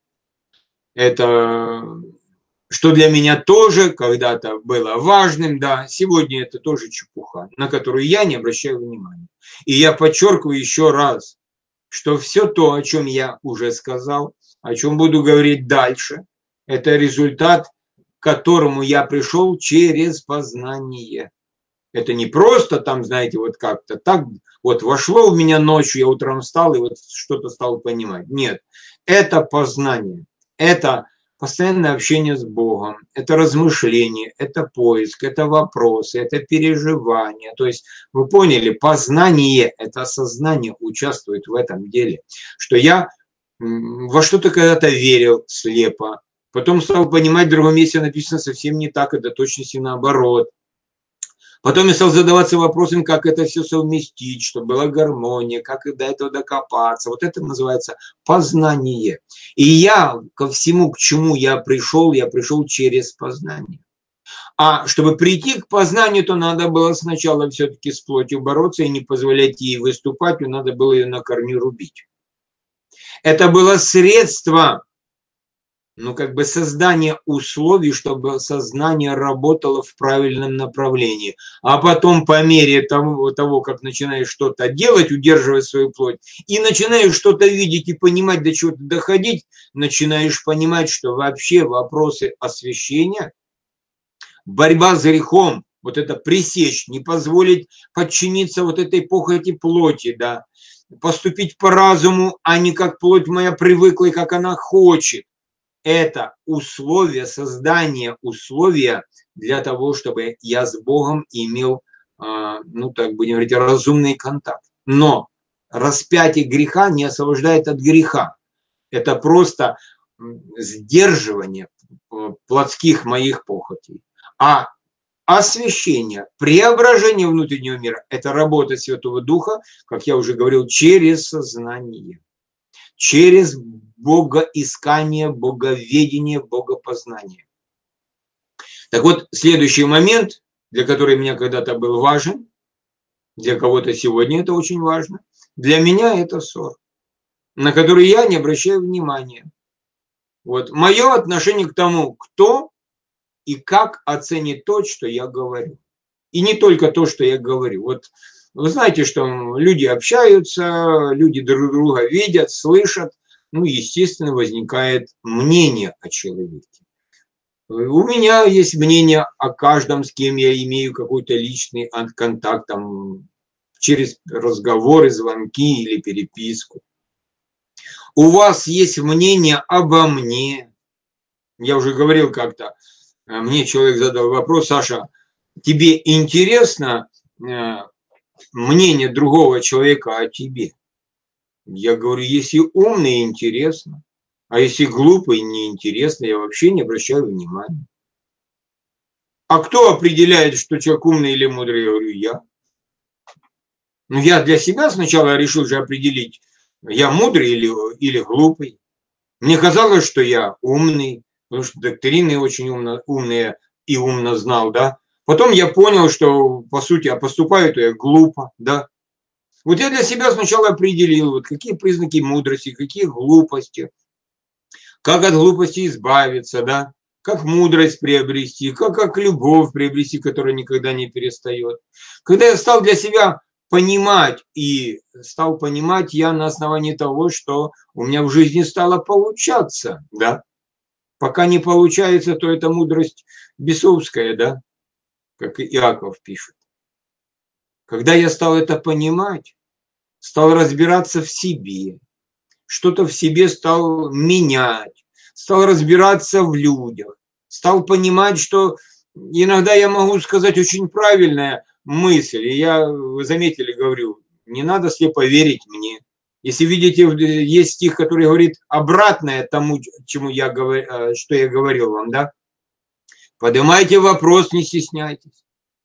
Speaker 1: это что для меня тоже когда-то было важным, да, сегодня это тоже чепуха, на которую я не обращаю внимания. И я подчеркиваю еще раз, что все то, о чем я уже сказал, о чем буду говорить дальше, это результат, к которому я пришел через познание. Это не просто там, знаете, вот как-то так, вот вошло в меня ночью, я утром встал и вот что-то стал понимать. Нет, это познание, это постоянное общение с Богом, это размышление, это поиск, это вопросы, это переживание. То есть вы поняли, познание, это сознание участвует в этом деле, что я во что-то когда-то верил слепо, потом стал понимать, в другом месте написано совсем не так, это точности наоборот. Потом я стал задаваться вопросом, как это все совместить, чтобы была гармония, как до этого докопаться. Вот это называется познание. И я ко всему, к чему я пришел, я пришел через познание. А чтобы прийти к познанию, то надо было сначала все-таки с плотью бороться и не позволять ей выступать, и надо было ее на корню рубить. Это было средство, ну, как бы создание условий, чтобы сознание работало в правильном направлении. А потом по мере того, того как начинаешь что-то делать, удерживая свою плоть, и начинаешь что-то видеть и понимать, до чего-то доходить, начинаешь понимать, что вообще вопросы освящения, борьба с грехом, вот это пресечь, не позволить подчиниться вот этой похоти плоти, да, поступить по разуму, а не как плоть моя привыкла и как она хочет. Это условия, создание условия для того, чтобы я с Богом имел, ну так будем говорить, разумный контакт. Но распятие греха не освобождает от греха. Это просто сдерживание плотских моих похотей. А освящение, преображение внутреннего мира – это работа Святого Духа, как я уже говорил, через сознание, через богоискание, боговедение, богопознание. Так вот, следующий момент, для которого меня когда-то был важен, для кого-то сегодня это очень важно, для меня это ссор. на которые я не обращаю внимания. Вот. Мое отношение к тому, кто и как оценит то, что я говорю. И не только то, что я говорю. Вот вы знаете, что люди общаются, люди друг друга видят, слышат. Ну, естественно, возникает мнение о человеке. У меня есть мнение о каждом, с кем я имею какой-то личный контакт, там, через разговоры, звонки или переписку. У вас есть мнение обо мне. Я уже говорил как-то, мне человек задал вопрос: Саша, тебе интересно мнение другого человека о тебе? Я говорю, если умный, интересно. А если глупый, неинтересно, я вообще не обращаю внимания. А кто определяет, что человек умный или мудрый? Я говорю, я. Ну, я для себя сначала решил же определить, я мудрый или, или глупый. Мне казалось, что я умный, потому что доктрины очень умно, умные и умно знал, да. Потом я понял, что, по сути, я поступаю, то я глупо, да. Вот я для себя сначала определил, вот какие признаки мудрости, какие глупости, как от глупости избавиться, да, как мудрость приобрести, как, как любовь приобрести, которая никогда не перестает. Когда я стал для себя понимать, и стал понимать я на основании того, что у меня в жизни стало получаться, да. Пока не получается, то это мудрость бесовская, да, как Иаков пишет. Когда я стал это понимать, стал разбираться в себе, что-то в себе стал менять, стал разбираться в людях, стал понимать, что иногда я могу сказать очень правильная мысль, и я, вы заметили, говорю, не надо слепо верить мне. Если видите, есть стих, который говорит обратное тому, чему я говорю, что я говорил вам, да? Поднимайте вопрос, не стесняйтесь.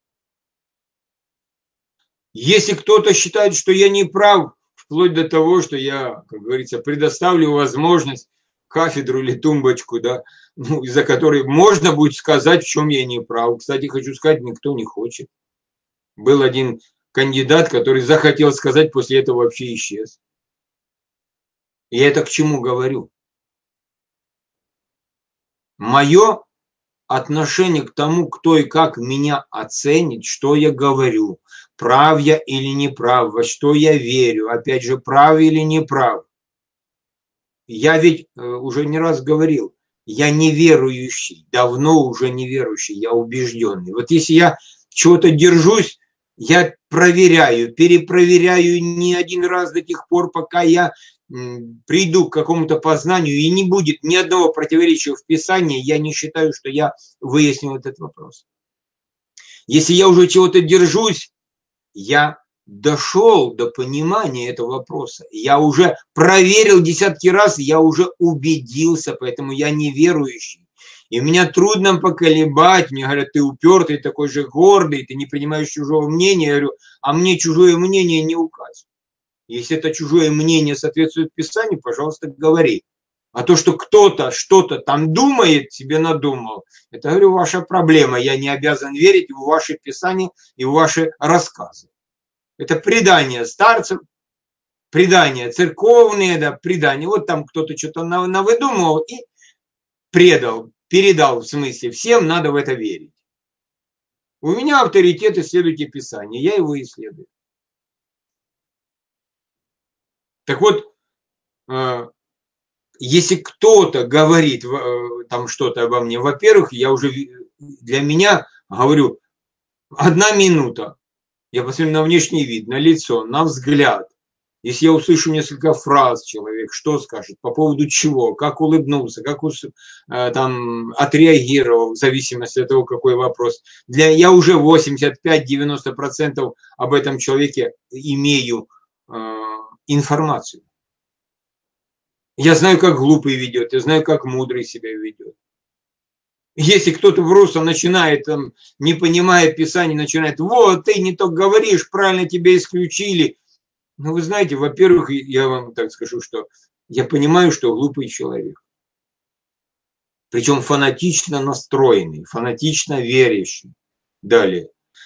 Speaker 1: Если кто-то считает, что я не прав, вплоть до того, что я, как говорится, предоставлю возможность, кафедру или тумбочку, да, ну, из-за которой можно будет сказать, в чем я не прав. Кстати, хочу сказать, никто не хочет. Был один кандидат, который захотел сказать, после этого вообще исчез. И я это к чему говорю? Мое отношение к тому, кто и как меня оценит, что я говорю, прав я или не прав, во что я верю, опять же, прав или не прав. Я ведь уже не раз говорил, я неверующий, давно уже неверующий, я убежденный. Вот если я чего-то держусь, я проверяю, перепроверяю не один раз до тех пор, пока я приду к какому-то познанию, и не будет ни одного противоречия в Писании, я не считаю, что я выяснил этот вопрос. Если я уже чего-то держусь, я дошел до понимания этого вопроса. Я уже проверил десятки раз, я уже убедился, поэтому я неверующий. И меня трудно поколебать. Мне говорят, ты упертый, такой же гордый, ты не принимаешь чужого мнения. Я говорю, а мне чужое мнение не указывает. Если это чужое мнение соответствует Писанию, пожалуйста, говори. А то, что кто-то что-то там думает, себе надумал, это, говорю, ваша проблема. Я не обязан верить в ваши Писания и в ваши рассказы. Это предания старцев, предания церковные, да, предания. Вот там кто-то что-то навыдумывал и предал, передал, в смысле, всем надо в это верить. У меня авторитет, исследуйте Писание, я его исследую. Так вот, если кто-то говорит там что-то обо мне, во-первых, я уже для меня говорю, одна минута. Я посмотрю на внешний вид, на лицо, на взгляд. Если я услышу несколько фраз, человек что скажет, по поводу чего, как улыбнулся, как там отреагировал, в зависимости от того, какой вопрос. Для, я уже восемьдесят пять - девяносто процентов об этом человеке имею э, информацию. Я знаю, как глупый ведет, я знаю, как мудрый себя ведет. Если кто-то просто начинает, там, не понимая Писания, начинает, вот, ты не то говоришь, правильно тебя исключили. Ну, вы знаете, во-первых, я вам так скажу, что я понимаю, что глупый человек. Причем фанатично настроенный, фанатично верящий. Далее.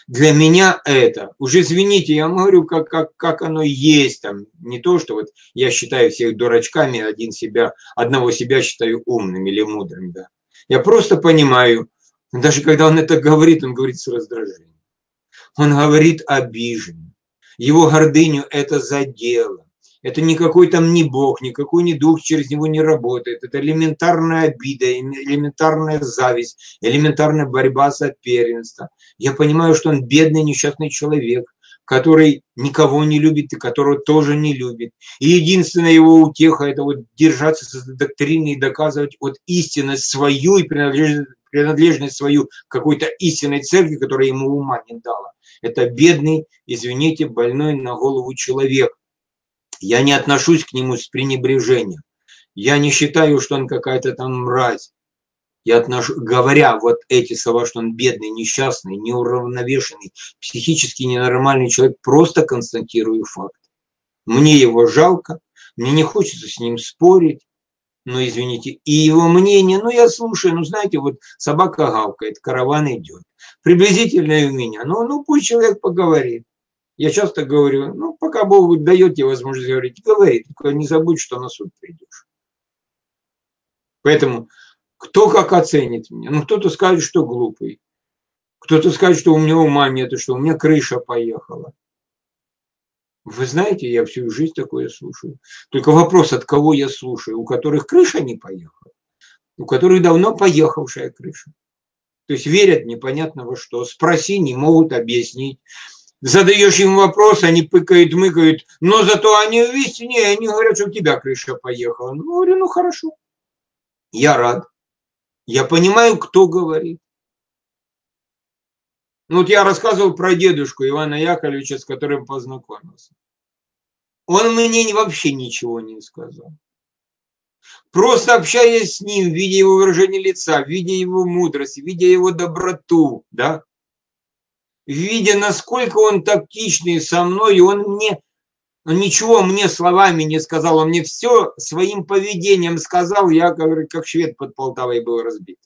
Speaker 1: Для меня это, уже извините, я говорю, как, как, как оно есть, там, не то, что вот я считаю всех дурачками, один себя, одного себя считаю умным или мудрым, да. Я просто понимаю, даже когда он это говорит, он говорит с раздражением. Он говорит обиженно. Его гордыню это задело. Это не какой там ни Бог, никакой ни дух через него не работает. Это элементарная обида, элементарная зависть, элементарная борьба за первенство. Я понимаю, что он бедный, несчастный человек, который никого не любит и которого тоже не любит. И единственная его утеха – это вот держаться за доктрины и доказывать вот истинность свою и принадлежность, принадлежность свою какой-то истинной церкви, которая ему ума не дала. Это бедный, извините, больной на голову человек. Я не отношусь к нему с пренебрежением. Я не считаю, что он какая-то там мразь. Я отношу, говоря вот эти слова, что он бедный, несчастный, неуравновешенный, психически ненормальный человек, просто констатирую факт. Мне его жалко, мне не хочется с ним спорить, но извините, и его мнение, ну я слушаю, ну знаете, вот собака гавкает, караван идет. Приблизительно и у меня, ну, ну пусть человек поговорит. Я часто говорю, ну, пока Бог дает тебе возможность говорить, говори, только не забудь, что на суд придешь. Поэтому кто как оценит меня? Ну, кто-то скажет, что глупый. Кто-то скажет, что у меня ума нет, что у меня крыша поехала. Вы знаете, я всю жизнь такое слушаю. Только вопрос, от кого я слушаю? У которых крыша не поехала, у которых давно поехавшая крыша. То есть верят непонятно во что. Спроси, не могут объяснить. Задаешь им вопрос, они пыкают, мыкают, но зато они в истине, они говорят, что у тебя крыша поехала. Ну, говорю, ну хорошо, я рад. Я понимаю, кто говорит. Ну вот я рассказывал про дедушку Ивана Яковлевича, с которым познакомился. Он мне вообще ничего не сказал. Просто общаясь с ним, видя его выражение лица, видя его мудрость, видя его доброту, да, видя, насколько он тактичный со мной, и он мне, он ничего мне словами не сказал, он мне все своим поведением сказал, я, говорю, как швед под Полтавой был разбит.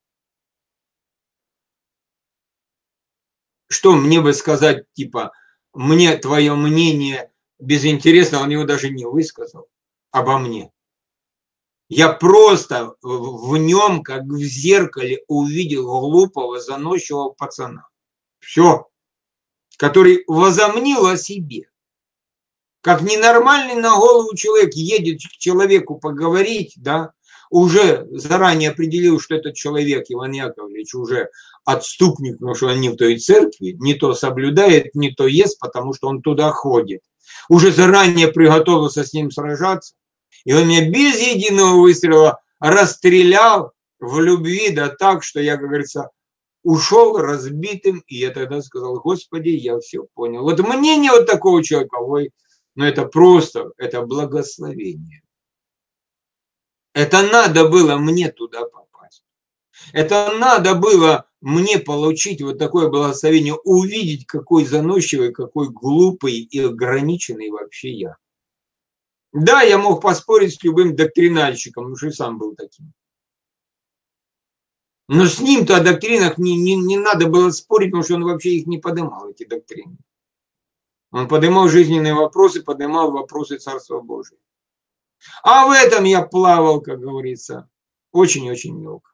Speaker 1: Что мне бы сказать, типа, мне твое мнение безинтересно, он его даже не высказал обо мне. Я просто в нем, как в зеркале, увидел глупого, заносчивого пацана. Все. Который возомнил о себе. Как ненормальный на голову человек едет к человеку поговорить, да, уже заранее определил, что этот человек, Иван Яковлевич, уже отступник, потому что он не в той церкви, не то соблюдает, не то ест, потому что он туда ходит. Уже заранее приготовился с ним сражаться. И он меня без единого выстрела расстрелял в любви, да так, что я, как говорится, ушел разбитым, и я тогда сказал, Господи, я все понял. Вот мнение вот такого человека, ой, ну это просто, это благословение. Это надо было мне туда попасть. Это надо было мне получить вот такое благословение, увидеть, какой заносчивый, какой глупый и ограниченный вообще я. Да, я мог поспорить с любым доктринальщиком, потому что и сам был таким. Но с ним-то о доктринах не, не, не надо было спорить, потому что он вообще их не поднимал, эти доктрины. Он поднимал жизненные вопросы, поднимал вопросы Царства Божьего. А в этом я плавал, как говорится, очень-очень мелко.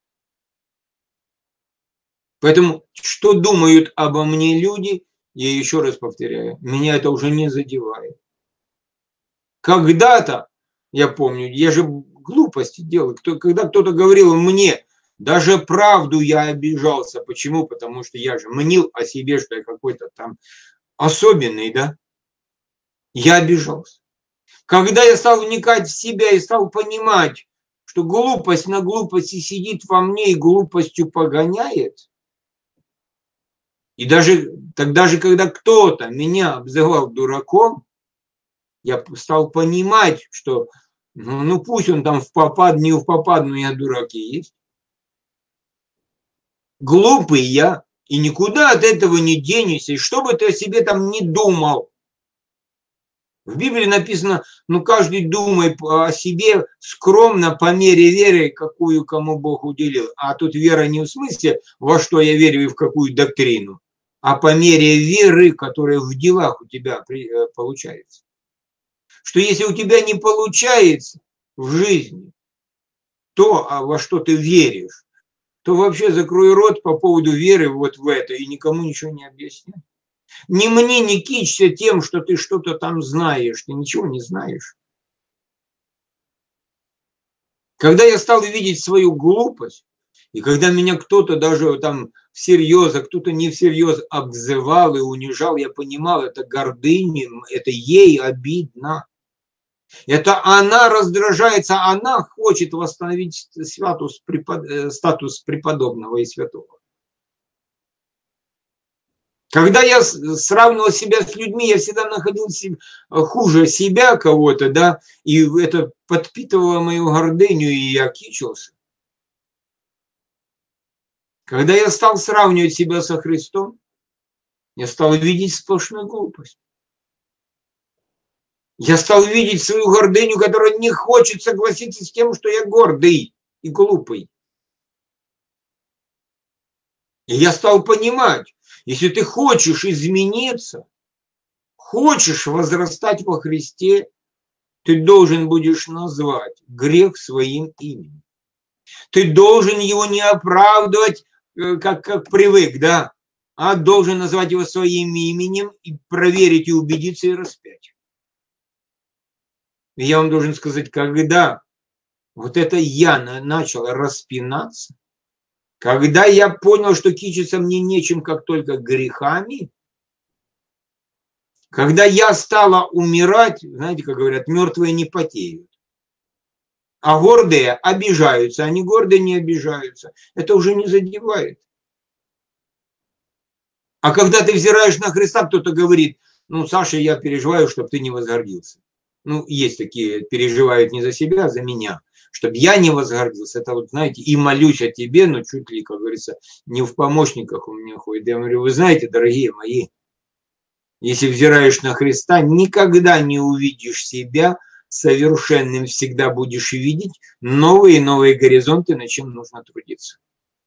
Speaker 1: Поэтому, что думают обо мне люди, я еще раз повторяю, меня это уже не задевает. Когда-то, я помню, я же глупости делал, кто, когда кто-то говорил мне, даже правду я обижался. Почему? Потому что я же мнил о себе, что я какой-то там особенный, да? Я обижался. Когда я стал вникать в себя и стал понимать, что глупость на глупости сидит во мне и глупостью погоняет, и даже тогда же, когда кто-то меня обзывал дураком, я стал понимать, что ну, ну пусть он там в попад, не в попад, но я дурак и есть. Глупый я, и никуда от этого не денешься, и что бы ты о себе там не думал. В Библии написано, ну каждый думает о себе скромно по мере веры, какую кому Бог уделил. А тут вера не в смысле, во что я верю и в какую доктрину, а по мере веры, которая в делах у тебя получается. Что если у тебя не получается в жизни то, во что ты веришь, то вообще закрой рот по поводу веры вот в это и никому ничего не объясняй. Ни мне не кичься тем, что ты что-то там знаешь, ты ничего не знаешь. Когда я стал видеть свою глупость, и когда меня кто-то даже там всерьез, а кто-то не всерьез обзывал и унижал, я понимал, это гордыня, это ей обидно. Это она раздражается, она хочет восстановить статус, препод... статус преподобного и святого. Когда я сравнивал себя с людьми, я всегда находил себя, хуже себя кого-то, да, и это подпитывало мою гордыню, и я кичился. Когда я стал сравнивать себя со Христом, я стал видеть сплошную глупость. Я стал видеть свою гордыню, которая не хочет согласиться с тем, что я гордый и глупый. И я стал понимать, если ты хочешь измениться, хочешь возрастать во Христе, ты должен будешь назвать грех своим именем. Ты должен его не оправдывать, как, как привык, да, а должен назвать его своим именем и проверить и убедиться и распять. И я вам должен сказать, когда вот это я начал распинаться, когда я понял, что кичиться мне нечем, как только грехами, когда я стала умирать, знаете, как говорят, мертвые не потеют, а гордые обижаются, а не гордые не обижаются. Это уже не задевает. А когда ты взираешь на Христа, кто-то говорит, ну, Саша, я переживаю, чтобы ты не возгордился. Ну, есть такие, переживают не за себя, а за меня. Чтобы я не возгордился, это вот, знаете, и молюсь о тебе, но чуть ли, как говорится, не в помощниках у меня ходит. Я говорю, вы знаете, дорогие мои, если взираешь на Христа, никогда не увидишь себя совершенным, всегда будешь видеть новые и новые горизонты, над чем нужно трудиться.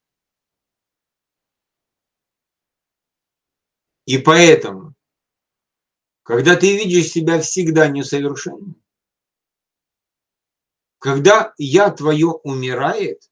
Speaker 1: И поэтому, когда ты видишь себя всегда несовершенным, когда я твое умирает,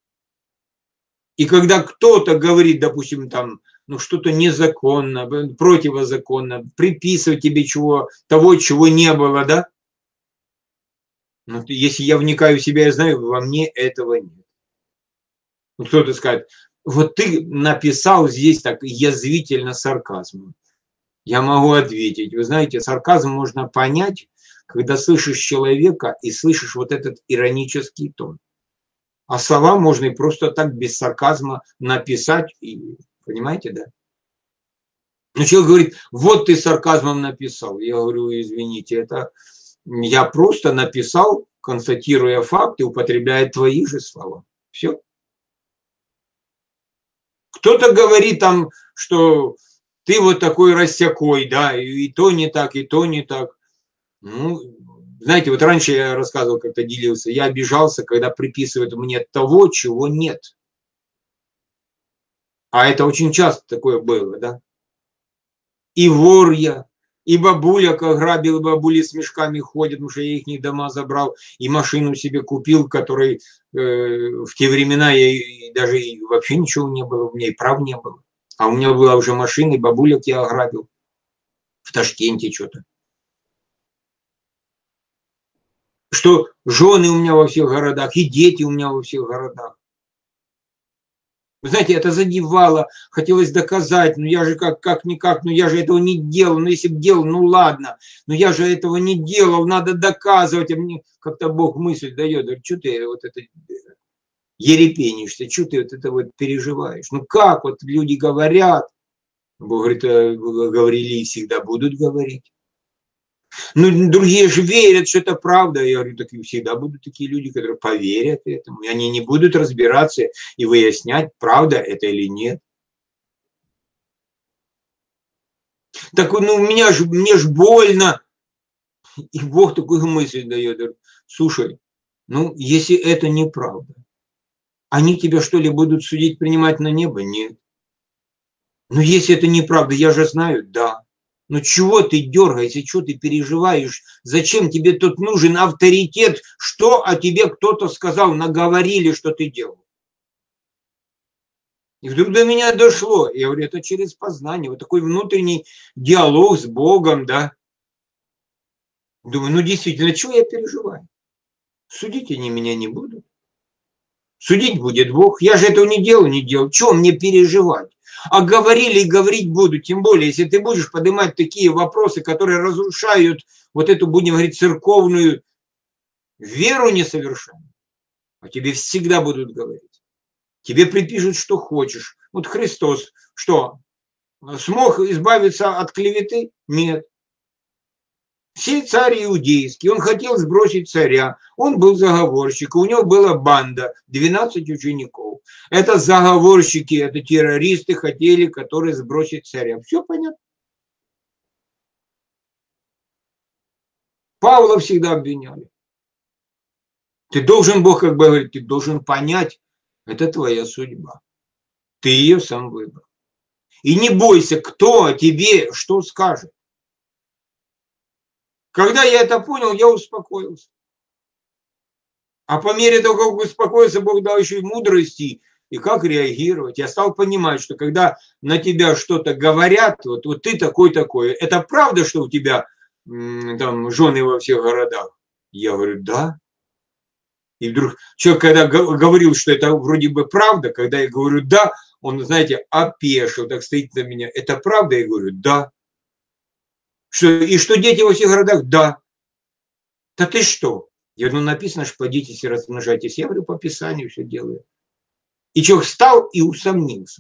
Speaker 1: и когда кто-то говорит, допустим, там, ну, что-то незаконно, противозаконно, приписывать тебе чего, того, чего не было, да? Ну, если я вникаю в себя, я знаю, во мне этого нет. Ну, кто-то скажет, вот ты написал здесь так язвительно сарказмом. Я могу ответить, вы знаете, сарказм можно понять, когда слышишь человека и слышишь вот этот иронический тон. А слова можно и просто так без сарказма написать, и, понимаете, да? Ну, человек говорит, вот ты сарказмом написал. Я говорю, извините, это я просто написал, констатируя факты, употребляя твои же слова. Все. Кто-то говорит там, что ты вот такой рассякой, да, и то не так, и то не так. Ну, знаете, вот раньше я рассказывал, как-то делился, я обижался, когда приписывают мне того, чего нет. А это очень часто такое было, да. И вор я, и бабуля, как грабил, бабули с мешками ходят, потому что я их дома забрал, и машину себе купил, которой э, в те времена я даже вообще ничего не было, у меня и прав не было. А у меня была уже машина, и бабулек я ограбил в Ташкенте что-то. Что жены у меня во всех городах, и дети у меня во всех городах. Вы знаете, это задевало, хотелось доказать, ну я же как, как-никак, ну я же этого не делал, ну если бы делал, ну ладно, но я же этого не делал, надо доказывать, а мне как-то Бог мысль дает, говорит, что ты вот это ерепенишься, что ты вот это вот переживаешь, ну как вот люди говорят, Бог говорит, говорили и всегда будут говорить. Ну, другие же верят, что это правда. Я говорю, так и всегда будут такие люди, которые поверят этому. И они не будут разбираться и выяснять, правда это или нет. Так, ну, меня ж, мне ж больно. И Бог такую мысль дает. Говорит, слушай, ну, если это неправда, они тебя что ли будут судить, принимать на небо? Нет. Ну, если это неправда, я же знаю, да. Ну, чего ты дергаешься, чего ты переживаешь? Зачем тебе тут нужен авторитет? Что о тебе кто-то сказал, наговорили, что ты делал? И вдруг до меня дошло. Я говорю, это через познание. Вот такой внутренний диалог с Богом, да. Думаю, ну, действительно, чего я переживаю? Судить они меня не будут. Судить будет Бог. Я же этого не делал, не делал. Чего мне переживать? А говорили и говорить буду. Тем более, если ты будешь поднимать такие вопросы, которые разрушают вот эту, будем говорить, церковную веру несовершенную, а тебе всегда будут говорить. Тебе припишут, что хочешь. Вот Христос что, смог избавиться от клеветы? Нет. Все царь иудейский, он хотел сбросить царя, он был заговорщик, у него была банда, двенадцать учеников. Это заговорщики, это террористы хотели, которые сбросить царя. Все понятно. Павла всегда обвиняли. Ты должен, Бог как бы говорит, ты должен понять, это твоя судьба. Ты ее сам выбрал. И не бойся, кто о тебе что скажет. Когда я это понял, я успокоился. А по мере того, как успокоился, Бог дал еще и мудрости, и как реагировать. Я стал понимать, что когда на тебя что-то говорят, вот, вот ты такой-такой, это правда, что у тебя там жены во всех городах? Я говорю, да. И вдруг человек, когда говорил, что это вроде бы правда, когда я говорю да, он, знаете, опешил, так стоит на меня. Это правда? Я говорю, да. Что, и что дети во всех городах? Да. Да ты что? Я говорю, ну написано, что плодитесь и размножайтесь. Я говорю, по Писанию все делаю. И человек встал и усомнился.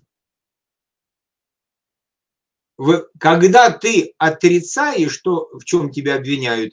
Speaker 1: Когда ты отрицаешь то, в чем тебя обвиняют,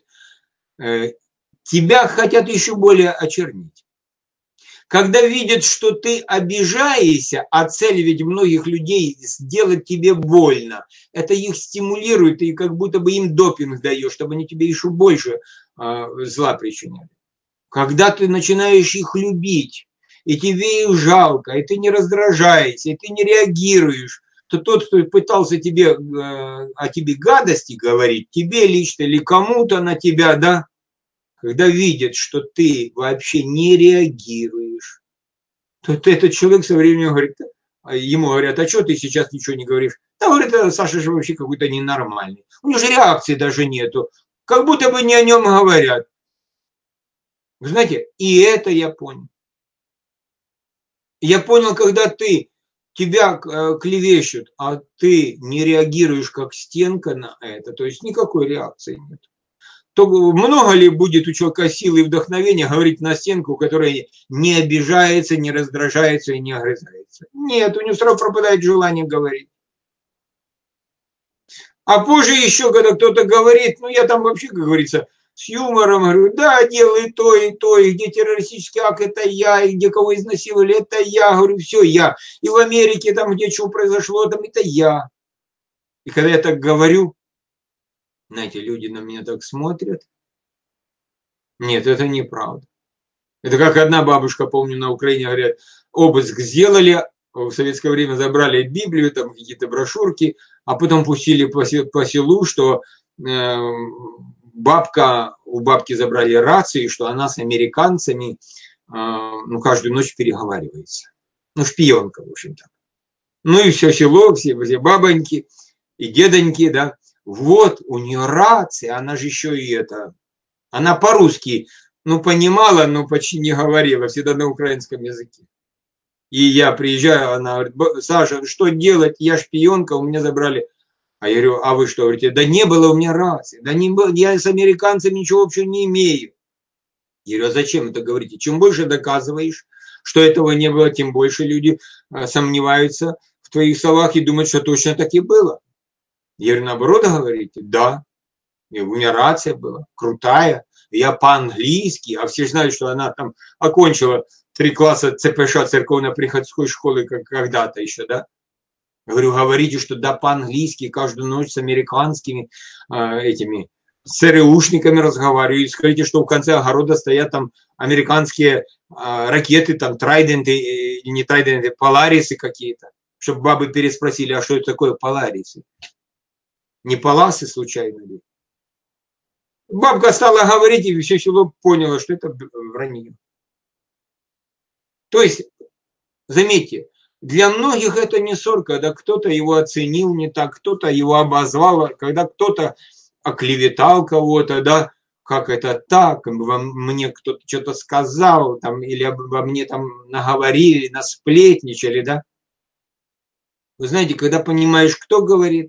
Speaker 1: тебя хотят еще более очернить. Когда видят, что ты обижаешься, а цель ведь многих людей сделать тебе больно, это их стимулирует, и как будто бы им допинг даешь, чтобы они тебе еще больше э, зла причиняли. Когда ты начинаешь их любить, и тебе их жалко, и ты не раздражаешься, и ты не реагируешь, то тот, кто пытался тебе, э, о тебе гадости говорить, тебе лично или кому-то на тебя, да, когда видят, что ты вообще не реагируешь, то этот человек со временем говорит, ему говорят, а что ты сейчас ничего не говоришь? Да, говорит, Саша же вообще какой-то ненормальный. У него же реакции даже нету. Как будто бы не о нем говорят. Вы знаете, и это я понял. Я понял, когда ты, тебя клевещут, а ты не реагируешь как стенка на это, то есть никакой реакции нет. То много ли будет у человека силы и вдохновения говорить на стенку, которая не обижается, не раздражается и не огрызается? Нет, у него сразу пропадает желание говорить. А позже еще, когда кто-то говорит, ну я там вообще, как говорится, с юмором говорю, да, делай то и то, и где террористический акт, это я, и где кого изнасиловали, это я, говорю, все я. И в Америке, там, где что произошло, там, это я. И когда я так говорю, знаете, люди на меня так смотрят. Нет, это неправда. Это как одна бабушка, помню, на Украине, говорят, обыск сделали, в советское время забрали Библию, там какие-то брошюрки, а потом пустили по селу, что э, бабка, у бабки забрали рации, что она с американцами э, ну, каждую ночь переговаривается. Ну, шпионка, в общем-то. Ну и все село, все, все бабоньки и дедоньки, да. Вот, у нее рация, она же еще и это... Она по-русски, ну, понимала, но почти не говорила, всегда на украинском языке. И я приезжаю, она говорит, Саша, что делать, я шпионка, у меня забрали. А я говорю, а вы что, говорите, да не было у меня рации, да не было, я с американцами ничего общего не имею. Я говорю, а зачем это говорите? Чем больше доказываешь, что этого не было, тем больше люди сомневаются в твоих словах и думают, что точно так и было. Я говорю, наоборот говорите, да. И у меня рация была, крутая, я по-английски, а все знают, что она там окончила три класса ЦПШ, церковно-приходской школы, как когда-то еще, да. Я говорю, говорите, что да, по-английски, каждую ночь с американскими э, этими ЦРУшниками разговариваю, и скажите, что в конце огорода стоят там американские э, ракеты, там трайденты, э, не трайденты, поларисы какие-то. чтобы бабы переспросили, а что это такое паларисы? Не паласы случайно ли? Бабка стала говорить, и все село поняло, что это вранье. То есть, заметьте, для многих это не ссор, когда кто-то его оценил не так, кто-то его обозвал, когда кто-то оклеветал кого-то, да, как это так, во мне кто-то что-то сказал, там, или во мне там наговорили, насплетничали, да. Вы знаете, когда понимаешь, кто говорит,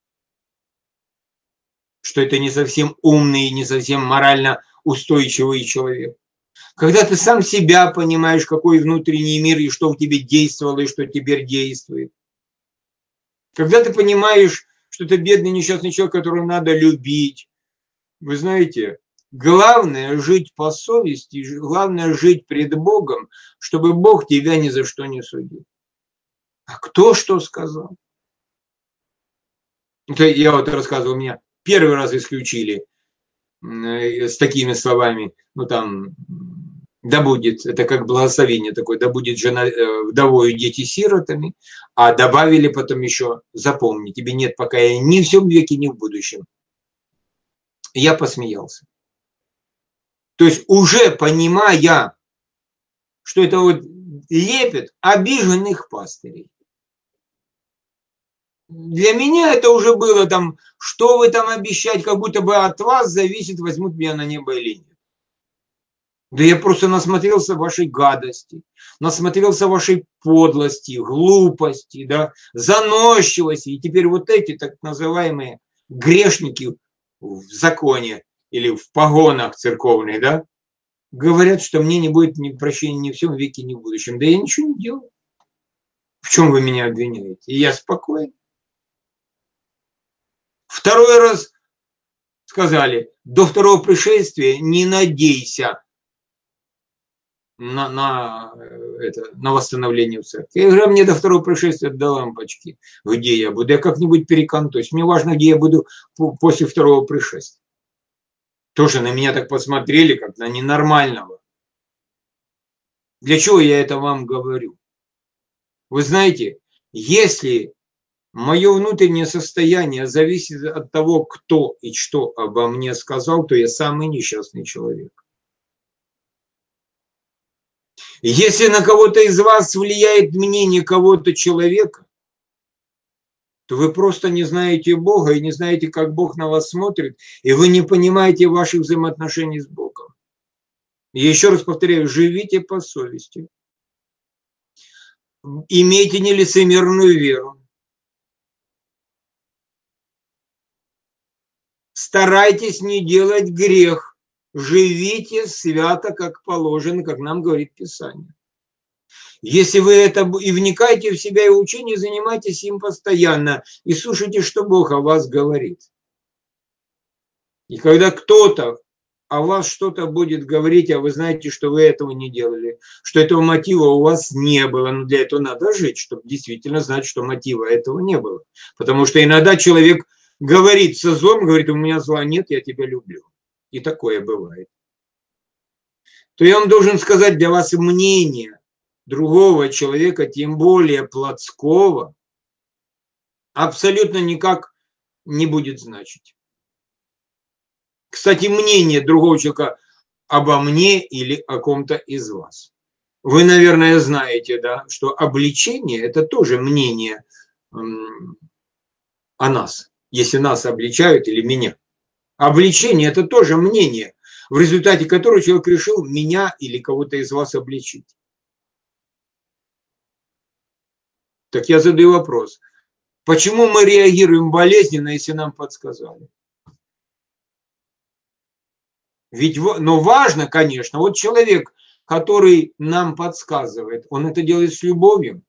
Speaker 1: что это не совсем умный, не совсем морально устойчивый человек. Когда ты сам себя понимаешь, какой внутренний мир, и что в тебе действовало, и что теперь действует. Когда ты понимаешь, что ты бедный несчастный человек, которого надо любить. Вы знаете, главное жить по совести, главное жить пред Богом, чтобы Бог тебя ни за что не судил. А кто что сказал? Это я вот рассказывал, меня первый раз исключили с такими словами, ну там, да будет, это как благословение такое, да будет жена вдовою, дети сиротами, а добавили потом еще, запомни, тебе нет покаяния ни в всем веке, ни в будущем. Я посмеялся. То есть уже понимая, что это вот лепет обиженных пастырей. Для меня это уже было там, что вы там обещать, как будто бы от вас зависит, возьмут меня на небо или нет. Да я просто насмотрелся вашей гадости, насмотрелся вашей подлости, глупости, да, заносчивости. И теперь вот эти так называемые грешники в законе или в погонах церковных, да, говорят, что мне не будет ни прощения ни в всем веке, ни в будущем. Да я ничего не делаю. В чем вы меня обвиняете? И я спокоен. Второй раз сказали, до второго пришествия не надейся на, на, это, на восстановление в церкви. Я говорю, мне до второго пришествия до лампочки, где я буду. Я как-нибудь перекантуюсь. Мне важно, где я буду после второго пришествия. Тоже на меня так посмотрели, как на ненормального. Для чего я это вам говорю? Вы знаете, если мое внутреннее состояние зависит от того, кто и что обо мне сказал, то я самый несчастный человек. Если на кого-то из вас влияет мнение кого-то человека, то вы просто не знаете Бога и не знаете, как Бог на вас смотрит, и вы не понимаете ваших взаимоотношений с Богом. И еще раз повторяю, живите по совести. Имейте нелицемерную веру. Старайтесь не делать грех. Живите свято, как положено, как нам говорит Писание. Если вы это и вникаете в себя и учение, занимайтесь им постоянно и слушайте, что Бог о вас говорит. И когда кто-то о вас что-то будет говорить, а вы знаете, что вы этого не делали, что этого мотива у вас не было, но для этого надо жить, чтобы действительно знать, что мотива этого не было. Потому что иногда человек говорит со злом, говорит, у меня зла нет, я тебя люблю. И такое бывает. То я вам должен сказать, для вас мнение другого человека, тем более плотского, абсолютно никак не будет значить. Кстати, мнение другого человека обо мне или о ком-то из вас. Вы, наверное, знаете, да, что обличение – это тоже мнение о нас, если нас обличают или меня. Обличение – это тоже мнение, в результате которого человек решил меня или кого-то из вас обличить. Так я задаю вопрос. Почему мы реагируем болезненно, если нам подсказали? Ведь, но важно, конечно, вот человек, который нам подсказывает, он это делает с любовью.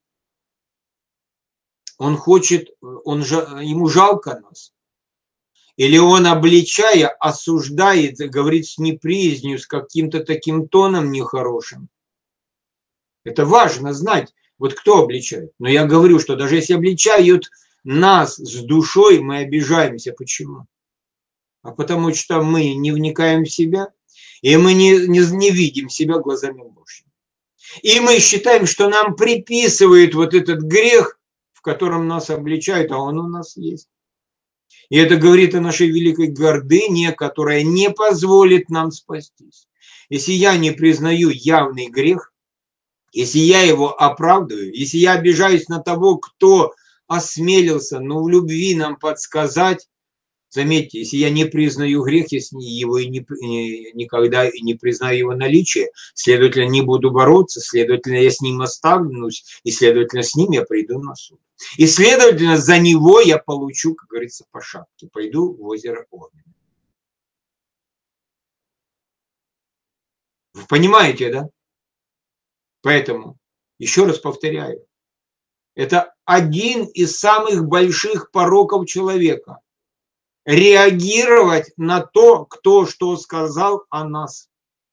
Speaker 1: Он хочет, он, ему жалко нас. Или он, обличая, осуждает, говорит с неприязнью, с каким-то таким тоном нехорошим. Это важно знать, вот кто обличает. Но я говорю, что даже если обличают нас с душой, мы обижаемся. Почему? А потому что мы не вникаем в себя, и мы не, не, не видим себя глазами Божьими. И мы считаем, что нам приписывают вот этот грех, в котором нас обличают, а он у нас есть. И это говорит о нашей великой гордыне, которая не позволит нам спастись. Если я не признаю явный грех, если я его оправдываю, если я обижаюсь на того, кто осмелился, но в любви нам подсказать, заметьте, если я не признаю грех, если его и не, никогда и не признаю его наличие, следовательно, не буду бороться, следовательно, я с ним останусь, и, следовательно, с ним я приду на суд. И, следовательно, за него я получу, как говорится, по шапке, пойду в озеро Огненное. Вы понимаете, да? Поэтому, еще раз повторяю, это один из самых больших пороков человека. Реагировать на то, кто что сказал о нас.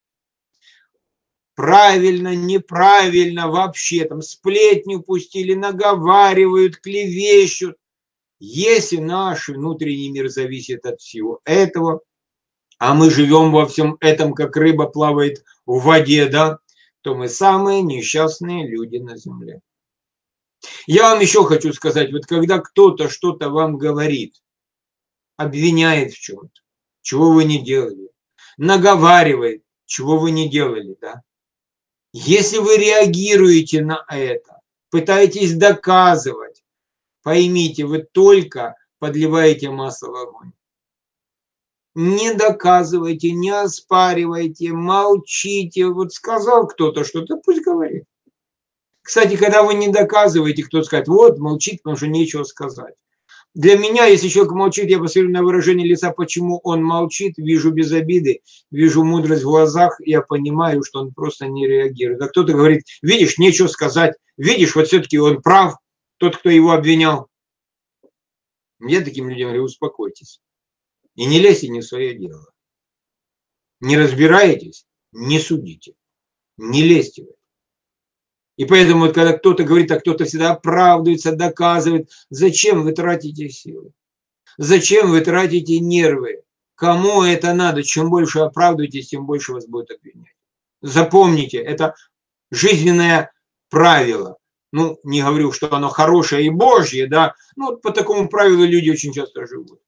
Speaker 1: Правильно, неправильно, вообще там сплетню пустили, наговаривают, клевещут. Если наш внутренний мир зависит от всего этого, а мы живем во всем этом, как рыба плавает в воде, да, то мы самые несчастные люди на земле. Я вам еще хочу сказать, вот когда кто-то что-то вам говорит, обвиняет в чем-то, чего вы не делали, наговаривает, чего вы не делали, да. Если вы реагируете на это, пытаетесь доказывать, поймите, вы только подливаете масло в огонь. Не доказывайте, не оспаривайте, молчите. Вот сказал кто-то что-то, пусть говорит. Кстати, когда вы не доказываете, кто скажет, вот, молчит, потому что нечего сказать. Для меня, если человек молчит, я посмотрю на выражение лица, почему он молчит, вижу без обиды, вижу мудрость в глазах, я понимаю, что он просто не реагирует. А кто-то говорит, видишь, нечего сказать, видишь, вот все-таки он прав, тот, кто его обвинял. Я таким людям говорю, успокойтесь. И не лезьте не в свое дело. Не разбираетесь, не судите. Не лезьте в это. И поэтому, вот, когда кто-то говорит, а кто-то всегда оправдывается, доказывает, зачем вы тратите силы? Зачем вы тратите нервы? Кому это надо? Чем больше оправдываетесь, тем больше вас будут обвинять. Запомните, это жизненное правило. Ну, не говорю, что оно хорошее и божье, да, но вот по такому правилу люди очень часто живут.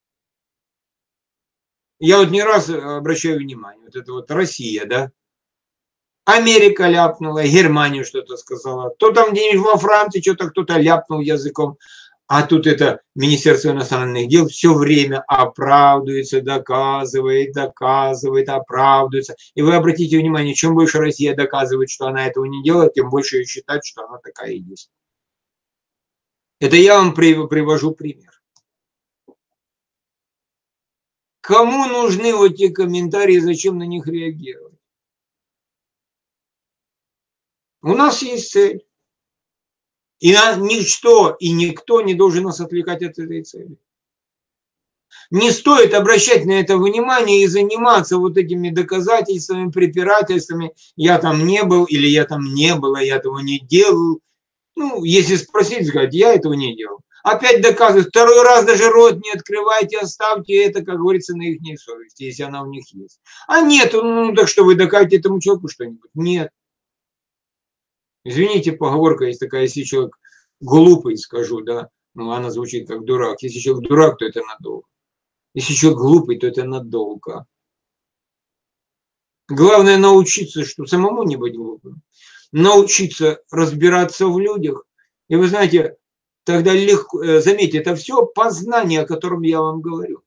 Speaker 1: Я вот не раз обращаю внимание, вот это вот Россия, да, Америка ляпнула, Германия что-то сказала, то там где-нибудь во Франции что-то кто-то ляпнул языком, а тут это Министерство иностранных дел все время оправдывается, доказывает, доказывает, оправдывается. И вы обратите внимание, чем больше Россия доказывает, что она этого не делает, тем больше ее считать, что она такая и есть. Это я вам привожу пример. Кому нужны вот эти комментарии, зачем на них реагировать? У нас есть цель. И ничто и никто не должен нас отвлекать от этой цели. Не стоит обращать на это внимание и заниматься вот этими доказательствами, препирательствами. Я там не был или я там не была, я этого не делал. Ну, если спросить, сказать, я этого не делал. Опять доказывают. Второй раз даже рот не открывайте, оставьте это, как говорится, на их совести, если она у них есть. А нет, ну так что вы докажете этому человеку что-нибудь? Нет. Извините, поговорка есть такая, если человек глупый, скажу, да, ну она звучит как дурак. Если человек дурак, то это надолго. Если человек глупый, то это надолго. Главное научиться, что самому не быть глупым. Научиться разбираться в людях. И вы знаете, тогда легко, заметьте, это все познание, о котором я вам говорю.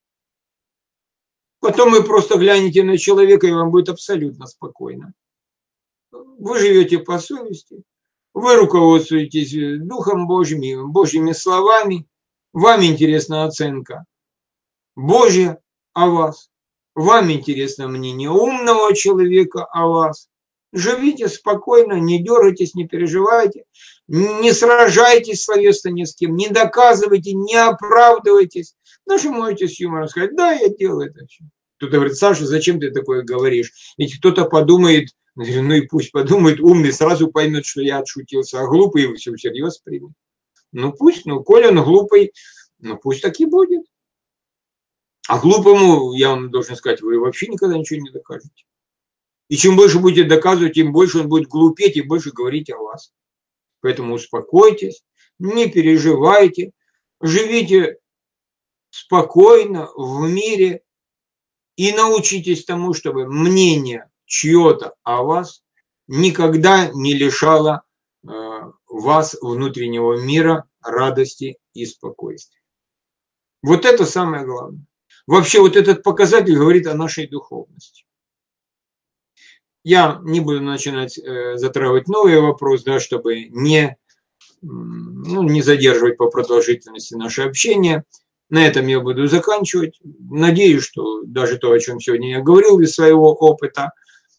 Speaker 1: Потом вы просто глянете на человека, и вам будет абсолютно спокойно. Вы живете по совести, вы руководствуетесь Духом Божьим, Божьими словами, вам интересна оценка Божья о вас, вам интересно мнение умного человека о вас. Живите спокойно, не дергайтесь, не переживайте, не сражайтесь словесно ни с кем, не доказывайте, не оправдывайтесь. Даже можете с юмором сказать, да, я делаю это. Кто-то говорит, Саша, зачем ты такое говоришь? Ведь кто-то подумает, ну и пусть подумает, умный сразу поймет, что я отшутился, а глупый все всерьез примет. Ну пусть, ну коль он глупый, ну пусть так и будет. А глупому, я вам должен сказать, вы вообще никогда ничего не докажете. И чем больше будете доказывать, тем больше он будет глупеть и больше говорить о вас. Поэтому успокойтесь, не переживайте, живите спокойно в мире и научитесь тому, чтобы мнение чье-то о вас никогда не лишало э, вас внутреннего мира, радости и спокойствия. Вот это самое главное. Вообще вот этот показатель говорит о нашей духовности. Я не буду начинать э, затрагивать новые вопросы, да, чтобы не, ну, не задерживать по продолжительности наше общение. На этом я буду заканчивать. Надеюсь, что даже то, о чем сегодня я говорил из своего опыта,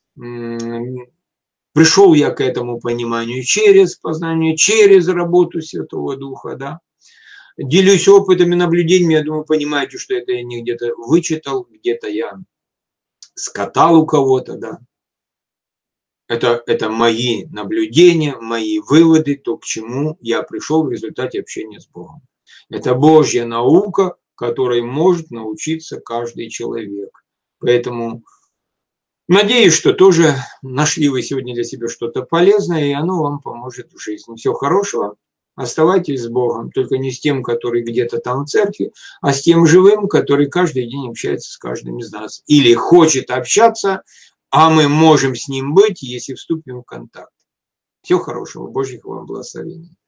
Speaker 1: пришел я к этому пониманию через познание, через работу Святого Духа, да. Делюсь опытами, наблюдениями, я думаю, понимаете, что это я не где-то вычитал, где-то я скатал у кого-то, да. Это, это мои наблюдения, мои выводы, то, к чему я пришел в результате общения с Богом. Это Божья наука, которой может научиться каждый человек. Поэтому надеюсь, что тоже нашли вы сегодня для себя что-то полезное, и оно вам поможет в жизни. Всего хорошего. Оставайтесь с Богом, только не с тем, который где-то там в церкви, а с тем живым, который каждый день общается с каждым из нас. Или хочет общаться, а мы можем с ним быть, если вступим в контакт. Всего хорошего, Божьих вам благословений.